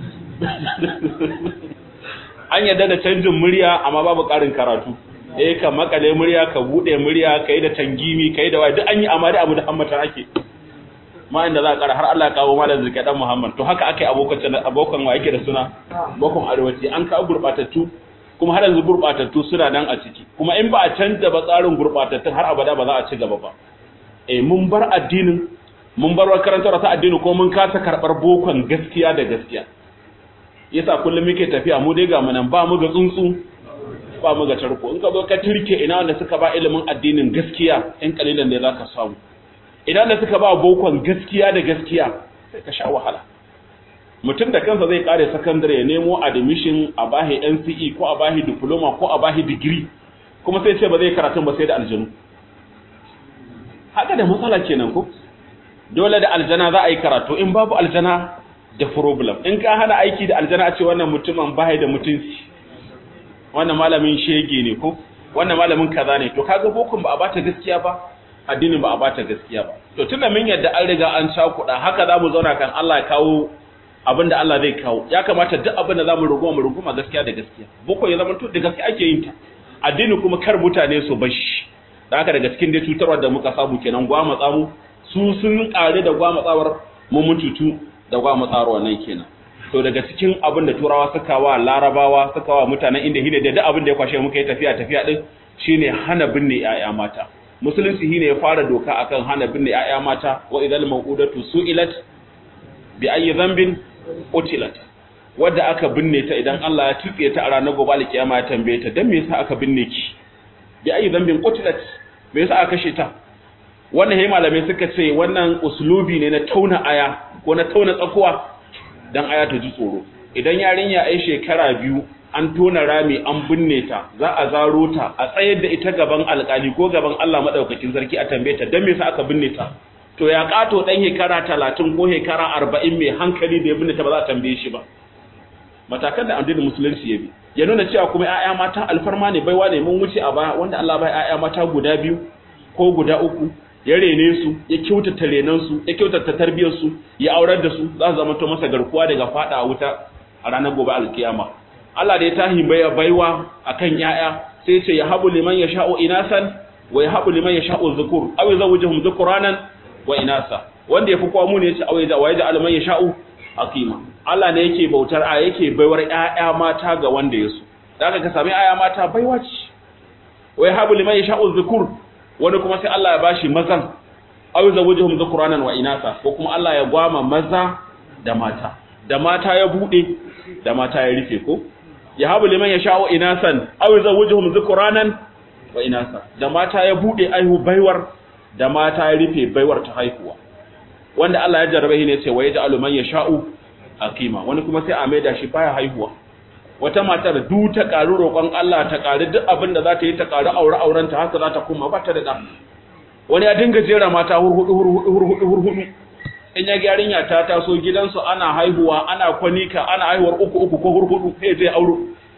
an yadda da canjin murya amma babu ƙarin karatu eh ka makale murya ka bude murya kai da tangimi kai da wai duk an yi amma da Abu Muhammatan ake ma inda za ka ƙara har Allah ya kawo malam zika dan Muhammad to haka akai abokan abokan wa yake da suna bokon arewaci an kawo gurbatattu kuma har yanzu gurbatattu suna nan a ciki kuma in ba a canza ba tsarin gurbatattun har abada ba za a ci gaba ba eh mun bar addinin mun bar karantar ta addini ko mun kasa karbar bokon gaskiya da gaskiya yasa kullum muke tafiya mu dai ga mu nan ba mu ga tsuntsu ba mu ga tarko in ka zo ka turke ina wanda suka ba ilimin addinin gaskiya in kalilan ne zaka samu idan da suka ba bokon gaskiya da gaskiya sai ka sha wahala mutum da kansa zai kare secondary ya nemo admission a bahi N C E ko a bahi diploma ko a bahi degree kuma sai ce ba zai karatun ba sai da aljanu haka da matsala kenan ko dole da aljana za a yi karatu in babu aljana da problem in ka hana aiki da aljana a ce wannan mutumin bahi da mutunci wannan malamin shege ne ko wannan malamin kaza ne to kaga bokon ba a bata gaskiya ba addinin ba a bata gaskiya ba to tunda mun yadda an riga an cakuɗa haka zamu zauna kan Allah ya kawo abinda Allah zai kawo ya kamata duk abinda zamu ruguma mu ruguma gaskiya da gaskiya boko ya zama to da gaskiya ake yin ta addini kuma kar mutane su bashi dan haka daga cikin dai cutarwa da muka samu kenan gwama tsamu su sun kare da gwama tsawar mun mututu da gwama tsaro wannan kenan to daga cikin abin da turawa suka wa larabawa suka wa mutanen inda hine da duk abin da ya kwashe muka yi tafiya tafiya din shine hana binne ƴaƴa mata. Musulunci shine ya fara doka akan hana binne ƴaƴa mata, wa idal mawqudatu su'ilat bi ayyi dhanbin qutilat. Wadda aka binne ta idan Allah ya tutsiye ta a ranar gobe alkiyama ya tambaye ta dan me yasa aka binne ki? Bi ayyi dhanbin qutilat. Me yasa aka kashe ta? Wannan hay malamai suka ce wannan uslubi ne na tauna aya ko na tauna tsakuwa dan aya ta ji tsoro. Idan yarinya ai shekara biyu an tona rami an binne ta, za a zaro ta a tsayar da ita gaban alkali ko gaban Allah madaukakin sarki a tambaye ta dan me yasa aka binne ta? To ya kato dan hekara talatin ko hekara arba'in mai hankali da ya binne ta ba za a tambaye shi ba. Matakan da addinin musulunci ya bi ya nuna cewa kuma ƴaƴa mata alfarma ne, baiwa ne, mun wuce a baya wanda Allah bai ƴaƴa mata guda biyu ko guda uku ya rene su, ya kyautata renan su, ya kyautata tarbiyar su, ya aurar da su, za su zama to masa garkuwa daga fada a wuta a ranar gobe alkiyama. Allah da ya tahi baya baiwa akan ƴaƴa sai ya ce ya habu liman yasha'u inasan wa ya habu liman yasha'u dhukur aw yazawjuhum dhukuranan wa inasa. Wanda yafi kowa mu ne ya ce aw yaj'al man yasha'u aqima. Allah ne yake bautar a yake baiwar ƴaƴa mata ga wanda ya so. Daga ka sami ƴaƴa mata baiwa ce. Wai habu liman yasha'u dhukur, wani kuma sai Allah ya bashi mazan, aw zawjuhum dhukuranan wa inasa, ko kuma Allah ya gwama maza da mata. Da mata ya bude, da mata ya rufe ko? Ya habu liman yasha'u inasan, aw zawjuhum dhukuranan wa inasa. Da mata ya bude aihu baiwar, da mata ya rufe baiwar ta haihuwa. Wanda Allah ya jarrabe shi ne sai wa yaj'alu man yasha'u aqima, wani kuma sai a maida shi baya haihuwa. Wata matar du ta karu roƙon Allah ta karu duk abin da za ta yi ta karu aure auren ta haka za ta kuma ba ta da da. Wani ya dinga jera mata hurhudu hurhudu hurhudu hurhudu. In ya yarinya ta taso gidansu ana haihuwa, ana kwanika, ana haihuwar uku uku ko hurhudu sai zai auro.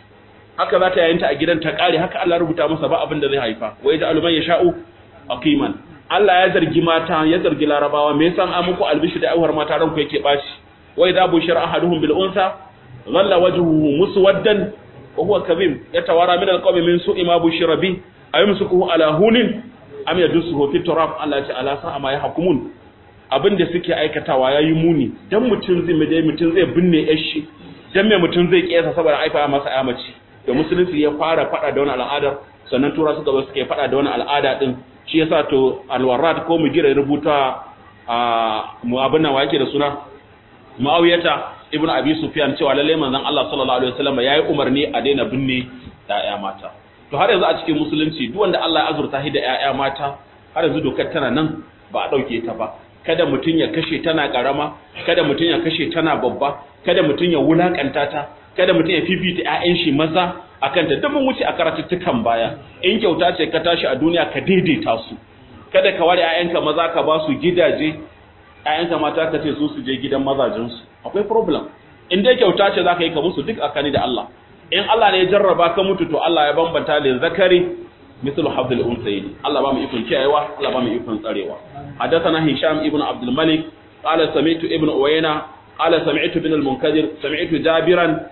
Haka za ta yayinta a gidan ta kare, haka Allah rubuta masa ba abin da zai haifa. Wa yaj'alu man yasha'u aqiman. Allah ya zargi mata, ya zargi Larabawa, me yasa an muku albishi da aiwar mata ranku yake baci? Wa idha bushira ahaduhum bil unsa dhalla wajhuhu muswaddan wa huwa kadhib yatawara min al qawmi min su'i ma bushira bi ayumsikuhu ala hunin am yadussuhu fi turab. Allah ya ce ala sa'a ma yahkumun. Abinda suke aikatawa yayi muni. Dan mutun zai mai mutun zai binne yashi, dan me mutun zai kiyasa saboda aifa masa ayamaci. Da musulunci ya fara fada da wannan al'adar, sannan tura suka zo suke fada da wannan al'ada din. Shi yasa to alwarad ko mu gira rubuta a mu abin nan yake da suna Muawiyata ibn Abi Sufyan cewa lalle manzon Allah sallallahu alaihi wasallam yayi umarni a daina binne ƴaƴa mata. To har yanzu a cikin musulunci duk wanda Allah ya azurta shi da ƴaƴa mata, har yanzu dokar tana nan ba a dauke ta ba. Kada mutun ya kashe tana karama, kada mutun ya kashe tana babba, kada mutun ya wulakanta ta, kada mutun ya fifita ƴaƴan shi maza akan ta. Duk mun wuce a karatuttukan baya. In kyauta ce ka tashi a duniya ka daidaita su. Kada ka ware ƴaƴanka maza ka ba su gidaje, ƴaƴanka mata ka ce su su je gidan mazajin su. Akwai problem. In dai kyauta ce zaka yi ka musu duk akani da Allah. In Allah ne ya jarraba ka mutu to Allah ya bambanta da zakari mislu habdul unsayn. Allah ba mu ikon kiyayewa, Allah ba mu ikon tsarewa. Hadathana Hisham ibn Abdul Malik qala sami'tu ibn Uwayna qala sami'tu ibn al-Munkadir sami'tu Jabiran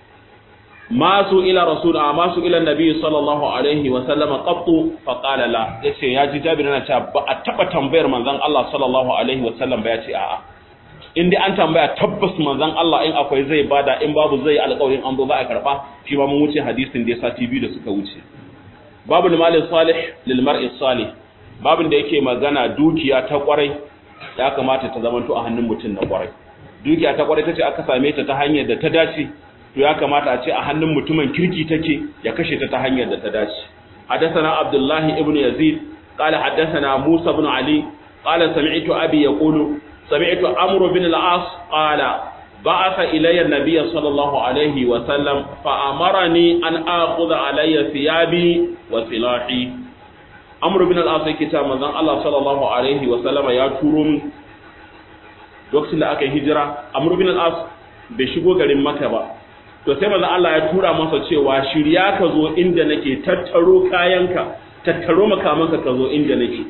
ma su ila rasul ma su ila nabi sallallahu alaihi wa sallam qattu fa qala la. Yace ya ji Jabir yana cewa ba a taba tambayar manzon Allah sallallahu alaihi wa sallam ba, yace a'a. In dai an tambaya tabbas manzon Allah in akwai zai bada, in babu zai alƙawarin an zo za a karba. Shi ba mun wuce hadisin da ya sati biyu da suka wuce. Babu limal salih lil mar'i salih, babin da yake magana dukiya ta kwarai ya kamata ta zamanto a hannun mutum na kwarai. Dukiya ta kwarai tace aka same ta ta hanyar da ta dace, to ya kamata a ce a hannun mutumin kirki take ya kashe ta ta hanyar da ta dace. Hadathana Abdullah ibn Yazid qala hadathana Musa ibn Ali qala sami'tu abi yaqulu sami'tu Amr ibn al-As qala ba'atha ilayya an-nabiy sallallahu alayhi wa sallam fa amarani an akhudha alayya thiyabi wa silahi. Amr ibn al-As yake cewa manzon Allah sallallahu alaihi wa sallama ya turo min lokacin da aka yi hijira. Amr ibn al-As bai shigo garin Makka ba, to sai manzon Allah ya tura masa cewa shirya ka zo inda nake, tattaro kayanka, tattaro makamanka ka zo inda nake.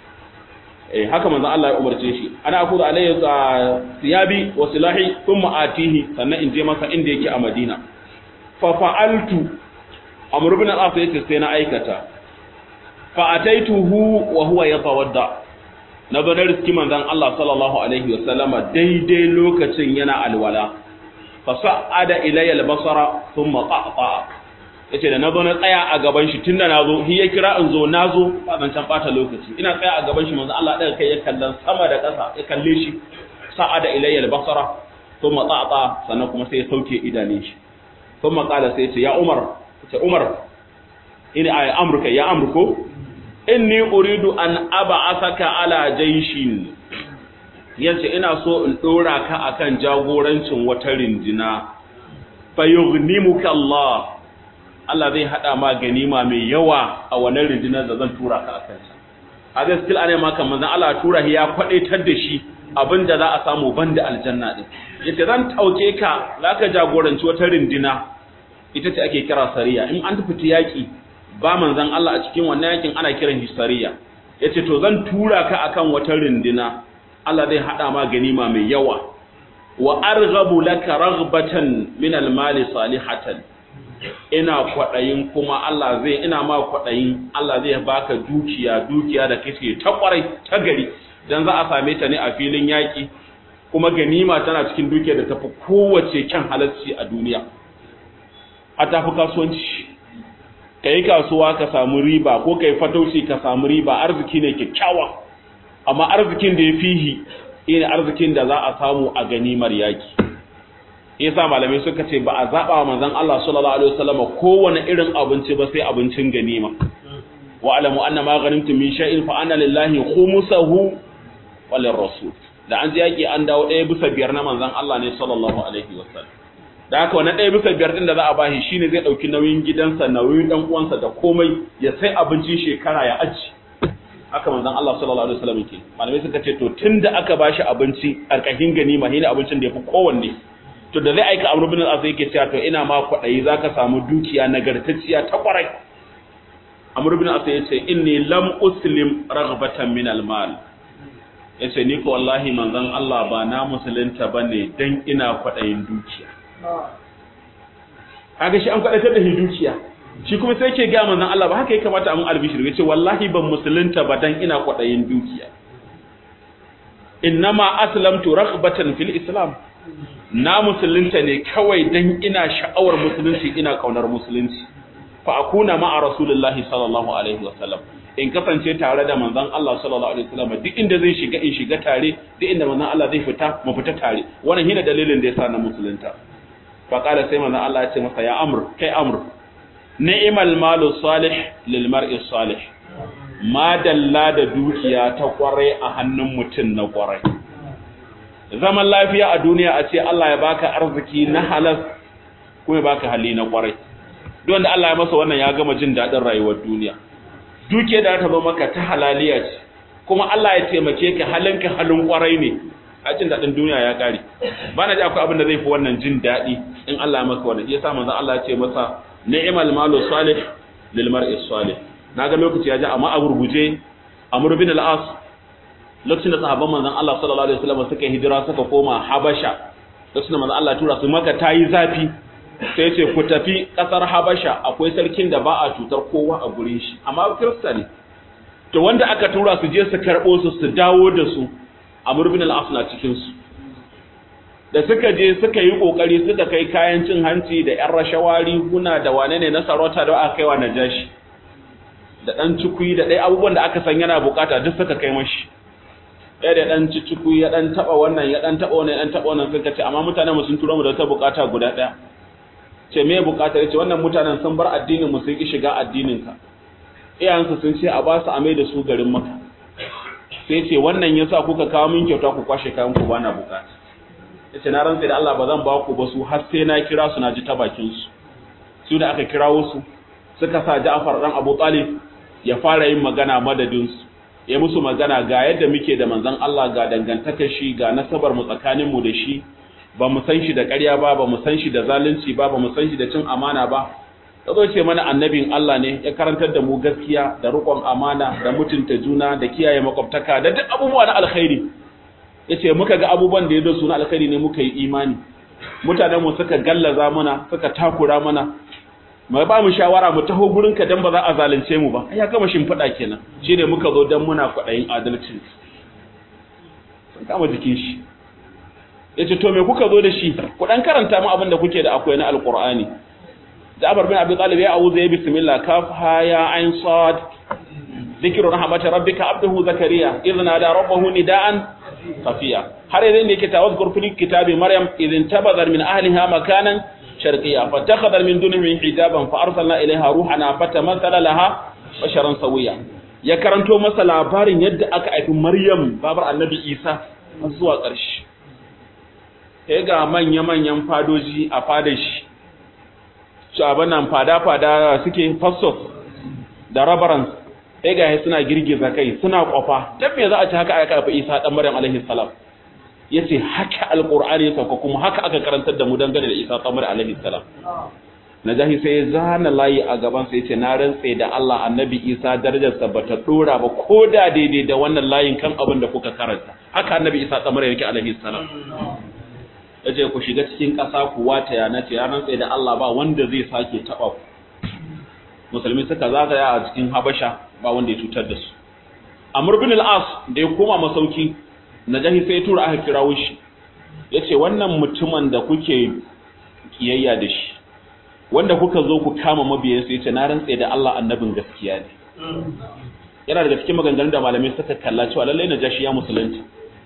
Eh haka manzon Allah ya umarce shi, ana akuza alayhi siyabi wa silahi thumma atihi, sannan in je masa inda yake a Madina. Fa fa'altu, Amr ibn al-As yace sai na aikata. Fa ataituhu wa huwa yatawadda, na zo na riski manzon Allah sallallahu alaihi wasallama daidai lokacin yana alwala. fa sa'ada ilayya al-basara thumma qa'ta yace da nazo na tsaya a gaban shi tunda nazo hi ya kira in zo nazo ba zan can bata lokaci ina tsaya a gaban shi manzo Allah daga kai ya kallan sama da ƙasa ya kalle shi sa'ada ilayya al-basara thumma qa'ta sannan kuma sai ya sauke idanun shi thumma qala sai ya ce ya Umar ce Umar ina ay amruka ya amruko inni uridu an ab'athaka ala jayshin yace ina so in dora ka akan jagorancin wata rindina fayughnimuka Allah Allah zai hada ma ganima mai yawa a wannan rindinar da zan tura ka akan sa a gaskiya ana ma kan manzon Allah tura ya kwadaitar da shi abinda za a samu banda aljanna din yace zan tauke ka zaka jagoranci wata rindina ita ce ake kira sariya in an tafi yaki ba manzon Allah a cikin wannan yakin ana kiran shi sariya yace to zan tura ka akan wata rindina Allah zai hada ma ganima mai yawa wa arghabu laka raghbatan min almali salihatan ina kwadayin kuma Allah zai ina ma kwadayin Allah zai baka dukiya dukiya da kake ta kwarai ta gari dan za a same ta ne a filin yaki kuma ganima tana cikin dukiya da tafi kowace kyan halacci a duniya a tafi kasuwanci kai kasuwa ka samu riba ko kai fatauci ka samu riba arziki ne kyakkyawa amma arzikin da ya fihi ina arzikin da za a samu a ganimar yaki yasa malamai suka ce ba a zaba wa manzon Allah sallallahu alaihi wasallam kowane irin abinci ba sai abincin ganima wa alamu anna ma ghanimtum min shay'in fa anna lillahi khumsuhu wa lirrasul da an ji yaki an dawo ɗaya bisa biyar na manzon Allah ne sallallahu alaihi wasallam da haka wannan ɗaya bisa biyar din da za a bashi shine zai dauki nauyin gidansa nauyin dan uwansa da komai ya sai abincin shekara ya aji haka manzon Allah sallallahu alaihi wasallam yake malamai suka ce to tunda aka bashi abinci karkashin ganima shine abincin da yafi kowanne to da zai aika Amr ibn al-As yake cewa to ina ma kwadayi zaka samu dukiya nagartacciya ta kwarai Amr ibn al-As yace inni lam uslim raghbatan min al-mal yace ni ko wallahi manzon Allah ba na musulunta bane dan ina kwadayin dukiya kaga shi an kwadatar da dukiya shi kuma sai yake ga manzon Allah ba haka yake kamata amun albishir yace wallahi ban musulunta ba dan ina kwadayin dukiya innama aslamtu raghbatan fil islam na musulunta ne kawai dan ina sha'awar musulunci ina kaunar musulunci fa akuna ma'a rasulullahi sallallahu alaihi wasallam in kasance tare da manzon Allah sallallahu alaihi wasallam duk inda zai shiga in shiga tare duk inda manzon Allah zai fita mu fita tare wannan shine dalilin da yasa na musulunta fa qala sai manzon Allah ya ce masa ya amr kai amr ni'mal malu salih lil mar'i salih ma dalla da dukiya ta kwarai a hannun mutum na kwarai zaman lafiya a duniya a ce Allah ya baka arziki na halal kuma ya baka hali na kwarai duk wanda Allah ya masa wannan ya gama jin dadin rayuwar duniya duke da ta zo maka ta halaliya ce kuma Allah ya taimake ka halinka halin kwarai ne a jin dadin duniya ya kare bana ji akwai abin da zai fi wannan jin dadi in Allah ya maka wannan yasa manzon Allah ya ce masa ni'mal malu salih lil mar'i salih naga lokaci ya ji amma a gurguje Amr bin al-As lokacin da sahabban manzon Allah sallallahu alaihi wasallam suka hijira suka koma Habasha lokacin da manzon Allah tura su Makka tayi zafi sai ya ce ku tafi kasar Habasha akwai sarkin da ba a cutar kowa a gurin shi amma Kirista ne to wanda aka tura su je su karbo su su dawo da su Amr bin al-As na cikin su da suka je suka yi kokari suka kai kayan cin hanci da ƴan rashawari huna da wane ne na sarauta da aka kaiwa Najashi da dan cikui da dai abubuwan da aka san yana bukata duk suka kai mashi ɗaya da ɗan ciciku ya ɗan taɓa wannan ya ɗan taɓa wannan ya ɗan taɓa wannan suka ce amma mutanen mu sun turo mu da wata bukata guda ɗaya ce me bukata yace wannan mutanen sun bar addinin mu sun ki shiga addinin ka iyayensu sun ce a ba su amai da su garin Makka sai ce wannan yasa kuka kawo min kyauta ku kwashe kayan ku bana bukata yace na rantsa da Allah ba zan ba ku ba su har sai na kira su na ji ta bakin su su da aka kirawo su suka sa Ja'far dan Abu Talib ya fara yin magana madadin su ya musu magana ga yadda muke da manzon Allah ga dangantakar shi ga nasabar mu tsakanin mu da shi ba mu san shi da ƙarya ba ba mu san shi da zalunci ba ba mu san shi da cin amana ba yazo ce mana annabin Allah ne ya karantar da mu gaskiya da riƙon amana da mutunta juna da kiyaye makwabtaka da duk abubuwa na alkhairi yace muka ga abubuwan da yazo suna alkhairi ne muka yi imani mutanen mu suka gallaza mana suka takura mana mai ba mu shawara mu taho gurinka dan ba za a zalunce mu ba ya gama shimfiɗa kenan shine muka zo dan muna kwaɗayin adalci sun kama jikin shi yace to me kuka zo da shi ku dan karanta mu abin da kuke da akwai na alqur'ani Ja'far bin Abi Talib ya auza bismillah kaf ha ya ain sad dhikru rahmat rabbika abduhu zakariya idh nada rabbahu nidaan khafiya har yanzu ne yake tawazkur fil kitabi maryam idh tabadar min ahliha makanan sharqiyya fatakhadha min dunihim hijaban fa arsalna ilayha ruhana fatamathala laha basharan sawiya ya karanto masa labarin yadda aka haifi maryam babar annabi isa zuwa ƙarshe sai ga manya-manyan fadoji a fadar shi su abannan fada-fada suke fassos da rabarans sai ga suna girgiza kai suna kwafa dan me za a ci haka aka haifi isa dan maryam alaihi salam yace haka alqur'ani ya sauka kuma haka aka karantar da mu dangane da isa dan maryam alaihi salam najahi sai ya zana layi a gaban sa yace na rantse da Allah annabi isa darajarsa bata dora ba ko da daidai da wannan layin kan abin da kuka karanta haka annabi isa dan maryam yake alaihi salam yace ku shiga cikin ƙasa ku wata ya nace ya rantse da Allah ba wanda zai sake taba ku musulmi suka zagaya a cikin habasha ba wanda ya cutar da su amr bin al-as da ya koma masauki najahi sai ya tura aka kirawo shi yace wannan mutumin da kuke kiyayya da shi wanda kuka zo ku kama mabiyansa yace na rantse da Allah annabin gaskiya ne yana daga cikin maganganun da malamai suka kalla cewa lalle najashi ya musulunta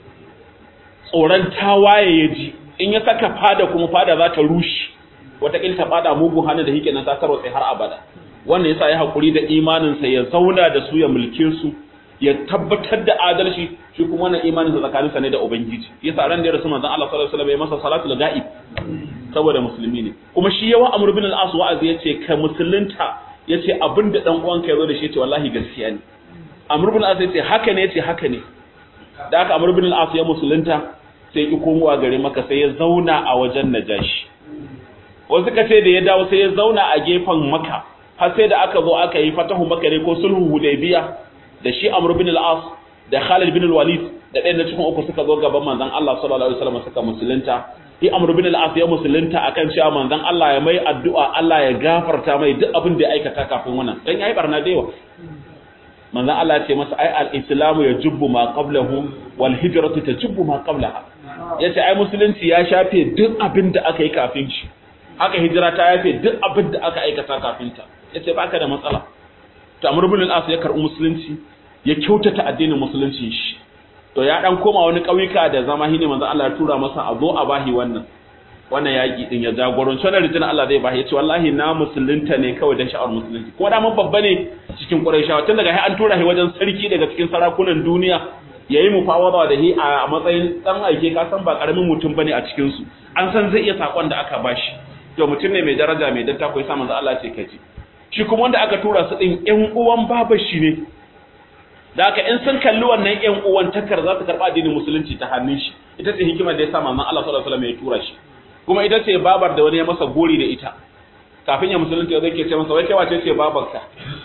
tsoron tawaye ya ji in ya saka fada kuma fada za ta rushe wataƙil ta fada mugu hannu da hike nan ta tarwatsa har abada wannan yasa ya haƙuri da imaninsa ya zauna da su ya mulke su ya tabbatar da adalci shi kuma wannan imaninsa tsakaninsa ne da ubangiji yasa ran da ya rasu manzon Allah sallallahu alaihi wasallam ya masa salatul ghaib saboda musulmi ne kuma shi yawa Amr bin al-As wa'azi yace ka musulunta yace abinda dan uwanka yazo da shi yace wallahi gaskiya ne Amr bin al-As yace haka ne yace haka ne da haka Amr bin al-As ya musulunta sai ki komowa gare maka sai ya zauna a wajen Najashi wasu kace da ya dawo sai ya zauna a gefen Makka har sai da aka zo aka yi fatahu Makka ne ko sulhu Hudaybiya da shi Amr bin al-As da Khalid bin al-Walid da ɗayan da cikin uku suka zo gaban manzon Allah sallallahu alaihi wasallam suka musulunta shi Amr bin al-As ya musulunta akan cewa manzon Allah ya mai addu'a Allah ya gafarta mai duk abin da ya aikata kafin wannan dan yayi barna da yawa manzon Allah ya ce masa ai al-islamu yajubbu ma qablahu wal hijratu tajubbu ma qablaha yace ai musulunci ya shafe duk abin da aka yi kafin shi haka hijira ta yafe duk abin da aka aikata kafin ta yace baka da matsala to Amr bin al-As ya karɓi musulunci ya kyautata addinin musulunci shi to ya dan koma wani kauyuka da zama shine manzo Allah ya tura masa a zo a bahi wannan wannan yaki din ya jagoranci wannan rijin Allah zai bahi yace wallahi na musulunta ne kawai dan sha'awar musulunci ko da mun babba ne cikin Qurayshawa tun daga an tura shi wajen sarki daga cikin sarakunan duniya yayi mufawada da shi a matsayin dan aike ka san ba karamin mutum bane a cikin su an san zai iya sakon da aka bashi to mutum ne mai daraja mai datta ko sai manzo Allah ce kaji shi kuma wanda aka tura su din ƴan uwan babar shi ne da haka in sun kalli wannan ƴan uwan takar za su karba addinin musulunci ta hannun shi ita ce hikimar da ya sa manzon Allah sallallahu alaihi wasallam ya tura shi kuma ita ce babar da wani ya masa gori da ita kafin ya musulunta zai ke ce masa wai kai wace ce babarka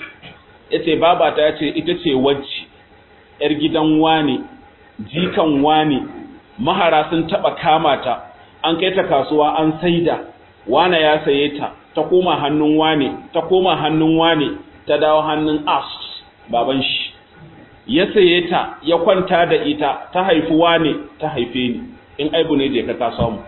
yace babata yace ita ce wacce yar gidan wane jikan wane mahara sun taba kama ta an kai ta kasuwa an saida wane ya saye ta ta koma hannun wane ta koma hannun wane ta dawo hannun as baban shi ya saye ta ya kwanta da ita ta haifi wane ta haife ni in aibu ne je ka ta samu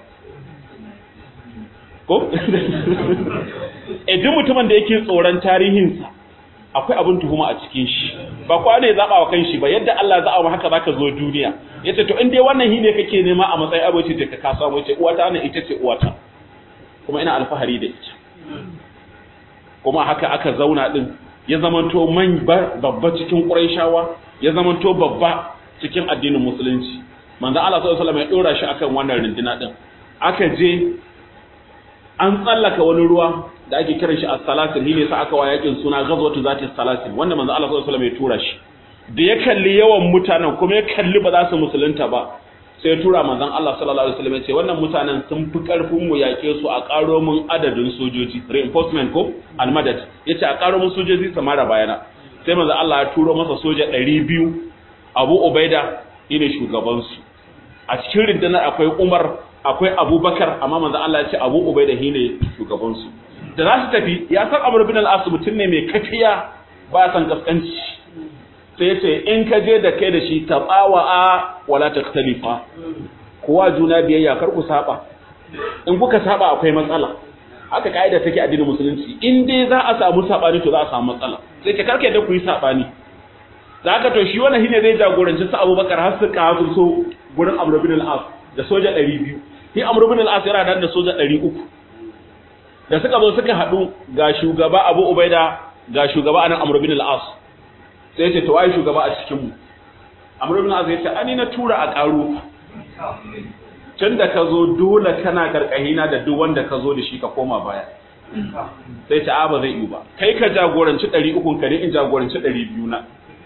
ko eh duk mutumin da yake tsoron tarihinsa akwai abin tuhuma a cikin shi ba kwa ne zaba wa kanshi ba yadda Allah ya zaba haka zaka zo duniya yace to in dai wannan hi ne kake nema a matsayin abuci je ka ka samu yace uwata ne ita ce uwata kuma ina alfahari da ita kuma haka aka zauna din ya zamanto man babba cikin Qurayshawa ya zamanto babba cikin addinin musulunci manzo Allah sallallahu alaihi wasallam ya dora shi akan wannan rindina din aka je an tsallaka wani ruwa da ake kiran shi as-salasil ne sai aka wa yakin suna ghazwatu zati as-salasil wanda manzo Allah sallallahu alaihi wasallam ya tura shi da ya kalli yawan mutanen kuma ya kalli ba za su musulunta ba sai ya tura manzon Allah sallallahu alaihi wasallam ya ce wannan mutanen sun fi karfin mu yake su a karo mun adadin sojoji reinforcement ko al-madad yace a karo mun sojoji samara bayana sai manzon Allah ya turo masa soja ɗari biyu Abu Ubaida shine shugaban su a cikin rundunar akwai Umar akwai Abubakar amma manzon Allah ya ce Abu Ubaida shine shugaban su da za su tafi ya san Amr bin al-As mutum ne mai kafiya ba san kaskanci sai yace in ka je da kai da shi tabawa wala taktalifa kowa juna biyayya kar ku saba in kuka saba akwai matsala haka kaida take addinin musulunci in dai za a samu sabani to za a samu matsala sai ke karke da ku yi sabani da haka to shi wannan shine zai jagoranci su Abubakar har su kawo so gurin Amr ibn al-As da soja ɗari biyu shi Amr ibn al-As yana da soja ɗari uku da suka zo suka hadu ga shugaba Abu Ubaida ga shugaba anan Amr ibn al-As sai ya ce to ai shugaba a cikin mu Amr ibn al-As ya ce ani na tura a karo tunda ka zo dole kana karkahina da duk wanda ka zo da shi ka koma baya sai ta ba zai yi ba kai ka jagoranci ɗari uku ka ne in jagoranci ɗari biyu na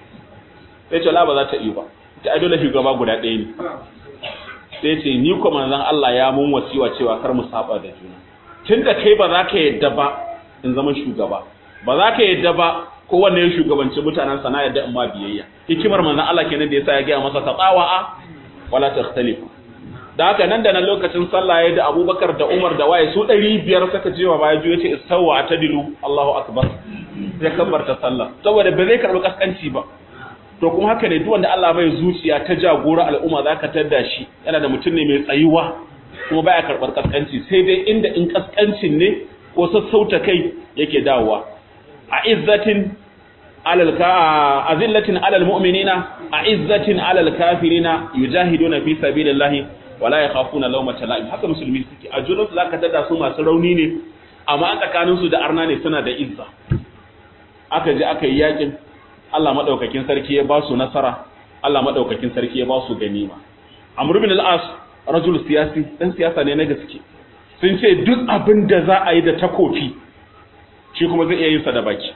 sai ce la ba za ta yi ba ta ai dole shugaba guda ɗaya ne sai ce ni ko manzon Allah ya mun wasiwa cewa kar mu saba da juna tunda kai ba za ka yadda ba in zama shugaba ba za ka yadda ba ko wanne ya shugabanci mutanen sana yadda in ma biyayya hikimar manzon Allah kenan da yasa ya ga masa taqawa wala takhtalifu da haka nan da nan lokacin sallah yayin da Abubakar da Umar da waye su ɗari biyar suka je wa baya juye ce istawa atadilu Allahu akbar sai kabbarta sallah saboda ba zai karbi kaskanci ba to kuma haka ne duk wanda Allah bai zuciya ta jagora al'umma zaka tada shi yana da mutum ne mai tsayuwa kuma baya karbar kaskanci sai dai inda in kaskancin ne ko sassauta kai yake dawowa a izzatin alal ka azillatin alal mu'minina a izzatin alal kafirina yujahiduna fi sabilillahi wala yakhafuna lawmata la'im haka musulmi suke a junansu zaka tada su masu rauni ne amma an tsakanin su da arna ne suna da izza aka je aka yi yakin Allah madaukakin sarki ya ba su nasara Allah madaukakin sarki ya ba su ganima Amr ibn al-As rajul siyasi dan siyasa ne na gaske sun ce duk abin da za a yi da takofi shi kuma zai iya yin sa da baki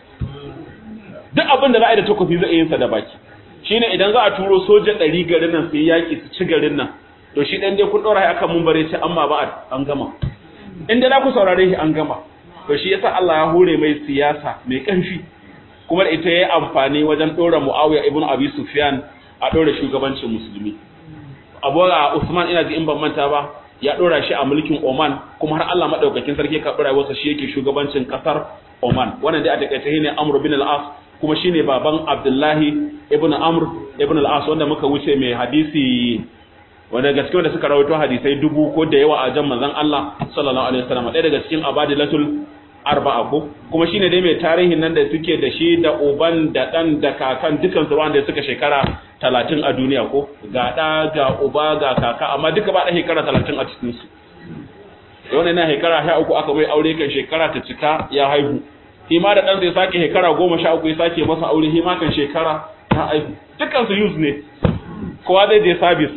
duk abin da za a yi da takofi zai iya yin sa da baki shine idan za a turo soja ɗari garin nan sai yaki su ci garin nan to shi dan dai kun dora shi akan munbare ce amma ba an gama inda za ku saurare shi an gama to shi yasa Allah ya hore mai siyasa mai kanfi kuma da ita yayi amfani wajen dora Muawiya ibn Abi Sufyan a dora shugabancin musulmi Abu Usman ina ji in ban manta ba ya dora shi a mulkin Oman kuma har Allah madaukakin sarki ka dora wasa shi yake shugabancin kasar Oman wannan dai a takaice ne Amr bin al-As kuma shine baban Abdullahi ibn Amr ibn al-As wanda muka wuce mai hadisi wanda gaske wanda suka rawaito hadisai dubu ko da yawa a jan manzon Allah sallallahu alaihi wasallam ɗaya daga cikin abadilatul arba'a ko kuma shine dai mai tarihin nan da suke da shi da uban da dan da kakan dukan su wanda suka shekara talatin a duniya ko ga da ga uba ga kaka amma duka ba da shekara talatin a cikin su wannan na shekara sha uku aka mai aure kan shekara ta cika ya haihu shi ma da dan sai sake shekara goma sha uku ya sake masa aure shi ma kan shekara ta haihu dukan su use ne kowa zai je sabis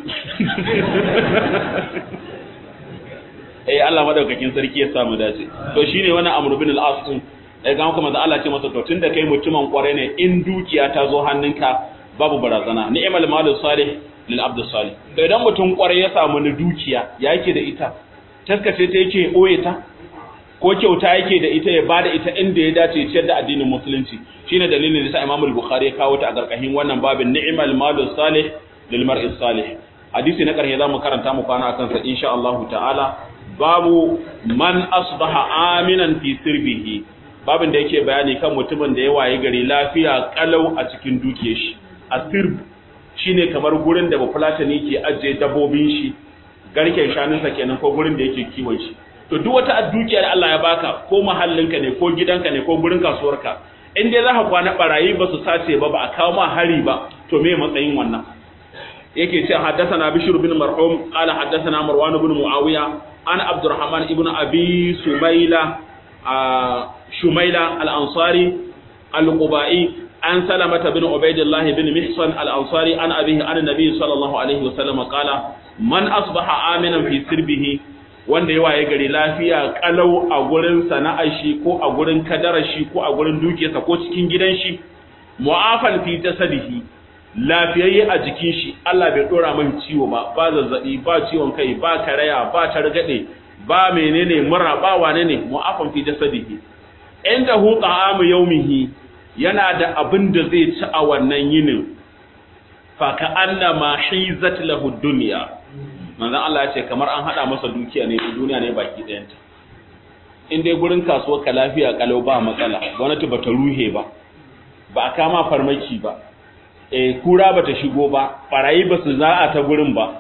eh Allah madaukakin sarki ya samu dace to shine wannan Amr bin al-As din dai ga kuma da Allah ce masa to tunda kai mutumin kware ne in dukiya ta zo hannunka babu barazana ni'mal malu salih lil abd salih to idan mutum kware ya samu ni dukiya yake da ita taskace ta yake boye ta ko kyauta yake da ita ya bada ita inda ya dace ciyar da addinin musulunci shine dalilin da sa Imam al-Bukhari ya kawo ta a garkashin wannan babin ni'mal malu salih lil mar'i salih hadisi na karshe zamu karanta mu kwana akan sa insha Allah ta'ala babu man asbaha aminan fi sirbihi babin da yake bayani kan mutumin da ya waye gari lafiya kalau a cikin dukiyar shi asirb shine kamar gurin da bafulatani ke ajiye dabbobin shi garken shanunsa kenan ko gurin da yake kiwon shi to duk wata dukiya da Allah ya baka ko mahallinka ne ko gidanka ne ko gurin kasuwarka in dai za ka kwana barayi ba su sace ba ba a kawo ma hari ba to me matsayin wannan yake ce haddathana bishr bin marhum qala haddathana marwan ibn muawiya ana abdurrahman ibn abi sumaila shumaila al-ansari al-qubai an salamata bin ubaidillah bin mihsan al-ansari an abihi an nabi sallallahu alaihi wasallam qala man asbaha aminan fi sirbihi wanda ya waye gari lafiya kalau a gurin sana'ar shi ko a gurin kadarar shi ko a gurin dukiyarsa ko cikin gidan shi mu'afan fi tasadihi lafiyayye a jikin shi Allah bai dora mai ciwo ba ba zazzabi ba ciwon kai ba karaya ba targade ba menene mura ba wane ne mu'afan fi tasadihi inda hu ta'amu yawmihi yana da abin da zai ci a wannan yinin fa ka annama hizat lahu dunya manzon Allah ya ce kamar an hada masa dukiya ne duniya ne baki ɗayanta in dai gurin kasuwar ka lafiya kalau ba matsala gwamnati bata ruhe ba ba a kama farmaki ba eh kura bata shigo ba barayi basu za'a ta gurin ba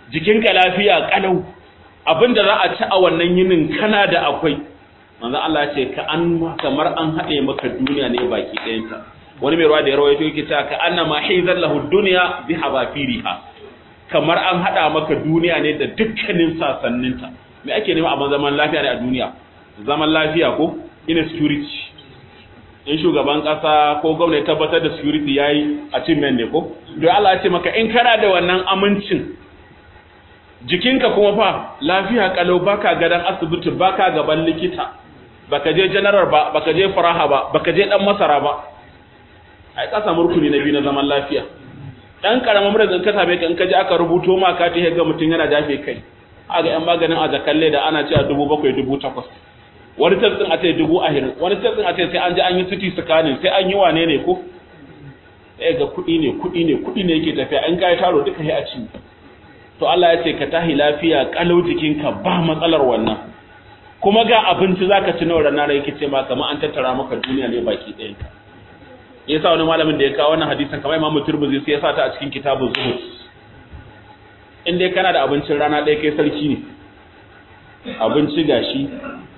jikinka lafiya kalau abinda za a ci a wannan yinin kana da akwai manzo Allah ya ce ka an kamar an haɗe maka duniya ne baki ɗayanta wani mai ruwa da ya rawaito yake cewa ka annama hizal lahu dunya bi habafiriha kamar an haɗa maka duniya ne da dukkanin sasanninta me ake nema a zaman lafiya ne a duniya zaman lafiya ko ina security in shugaban kasa ko gwamnati tabbatar da security yayi achievement ne ko to Allah ya ce maka in kana da wannan amincin jikinka kuma fa lafiya kalau baka gadan asibiti baka gaban likita baka je general ba baka je faraha ba baka je dan masara ba ai ka samu rukuni na biyu na zaman lafiya dan karamin murzin ka same ka in ka je aka rubuto ma ka ta ga mutun yana dafe kai aga yan maganin a zakalle da ana cewa dubu bakwai dubu takwas wani tsarin a ce dubu ahirin wani tsarin a ce sai an ji an yi city scanning sai an yi wane ne ko eh ga kudi ne kudi ne kudi ne yake tafiya an kai taro duka sai a ci to Allah ya ce ka tahi lafiya kalau jikinka ba matsalar wannan kuma ga abinci zaka ci na wannan rai yake ce ma kamar an tattara maka duniya ne baki ɗayan ka yasa wani malamin da ya kawo wannan hadisin kamar Imam Tirmidhi sai ya sa ta a cikin kitabun Zuhud in dai kana da abincin rana ɗaya kai sarki ne abinci gashi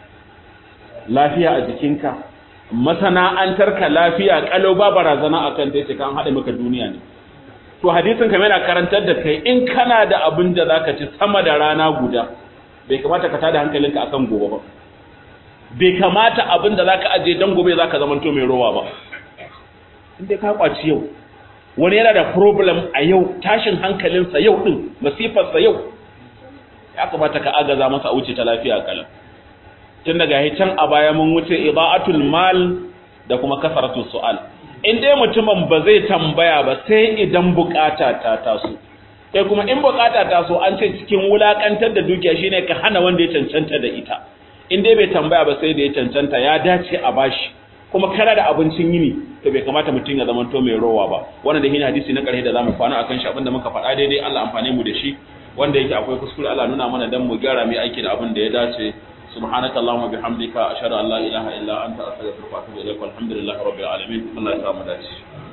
lafiya a jikinka masana'antarka lafiya kalau ba barazana akan ta kan haɗe maka duniya ne to hadisin kamar yana karantar da kai in kana da abin da zaka ci sama da rana guda bai kamata ka tada hankalinka akan gobe ba bai kamata abin da zaka aje dan gobe zaka zamanto mai rowa ba inda ka kwaci yau wani yana da problem a yau tashin hankalinsa yau din masifarsa yau ya kamata ka agaza masa wuce ta lafiya kalam tun daga hitan a baya mun wuce idaatul mal da kuma kasaratul su'al in dai mutumin ba zai tambaya ba sai idan bukata ta taso kai kuma in bukata ta so an ce cikin wulakantar da dukiya shine ka hana wanda ya cancanta da ita in dai bai tambaya ba sai da ya cancanta ya dace a bashi kuma kana da abincin yini to bai kamata mutum ya zama to mai rowa ba wannan da hin hadisi na karshe da zamu kwana akan shi abinda muka faɗa daidai Allah amfane mu da shi wanda yake akwai kuskure Allah nuna mana dan mu gyara mu aiki da abin da ya dace subhanakallahumma bihamdika ashhadu an la ilaha illa anta astaghfiruka wa atubu ilaik walhamdulillahi rabbil alamin Allah ya samu dace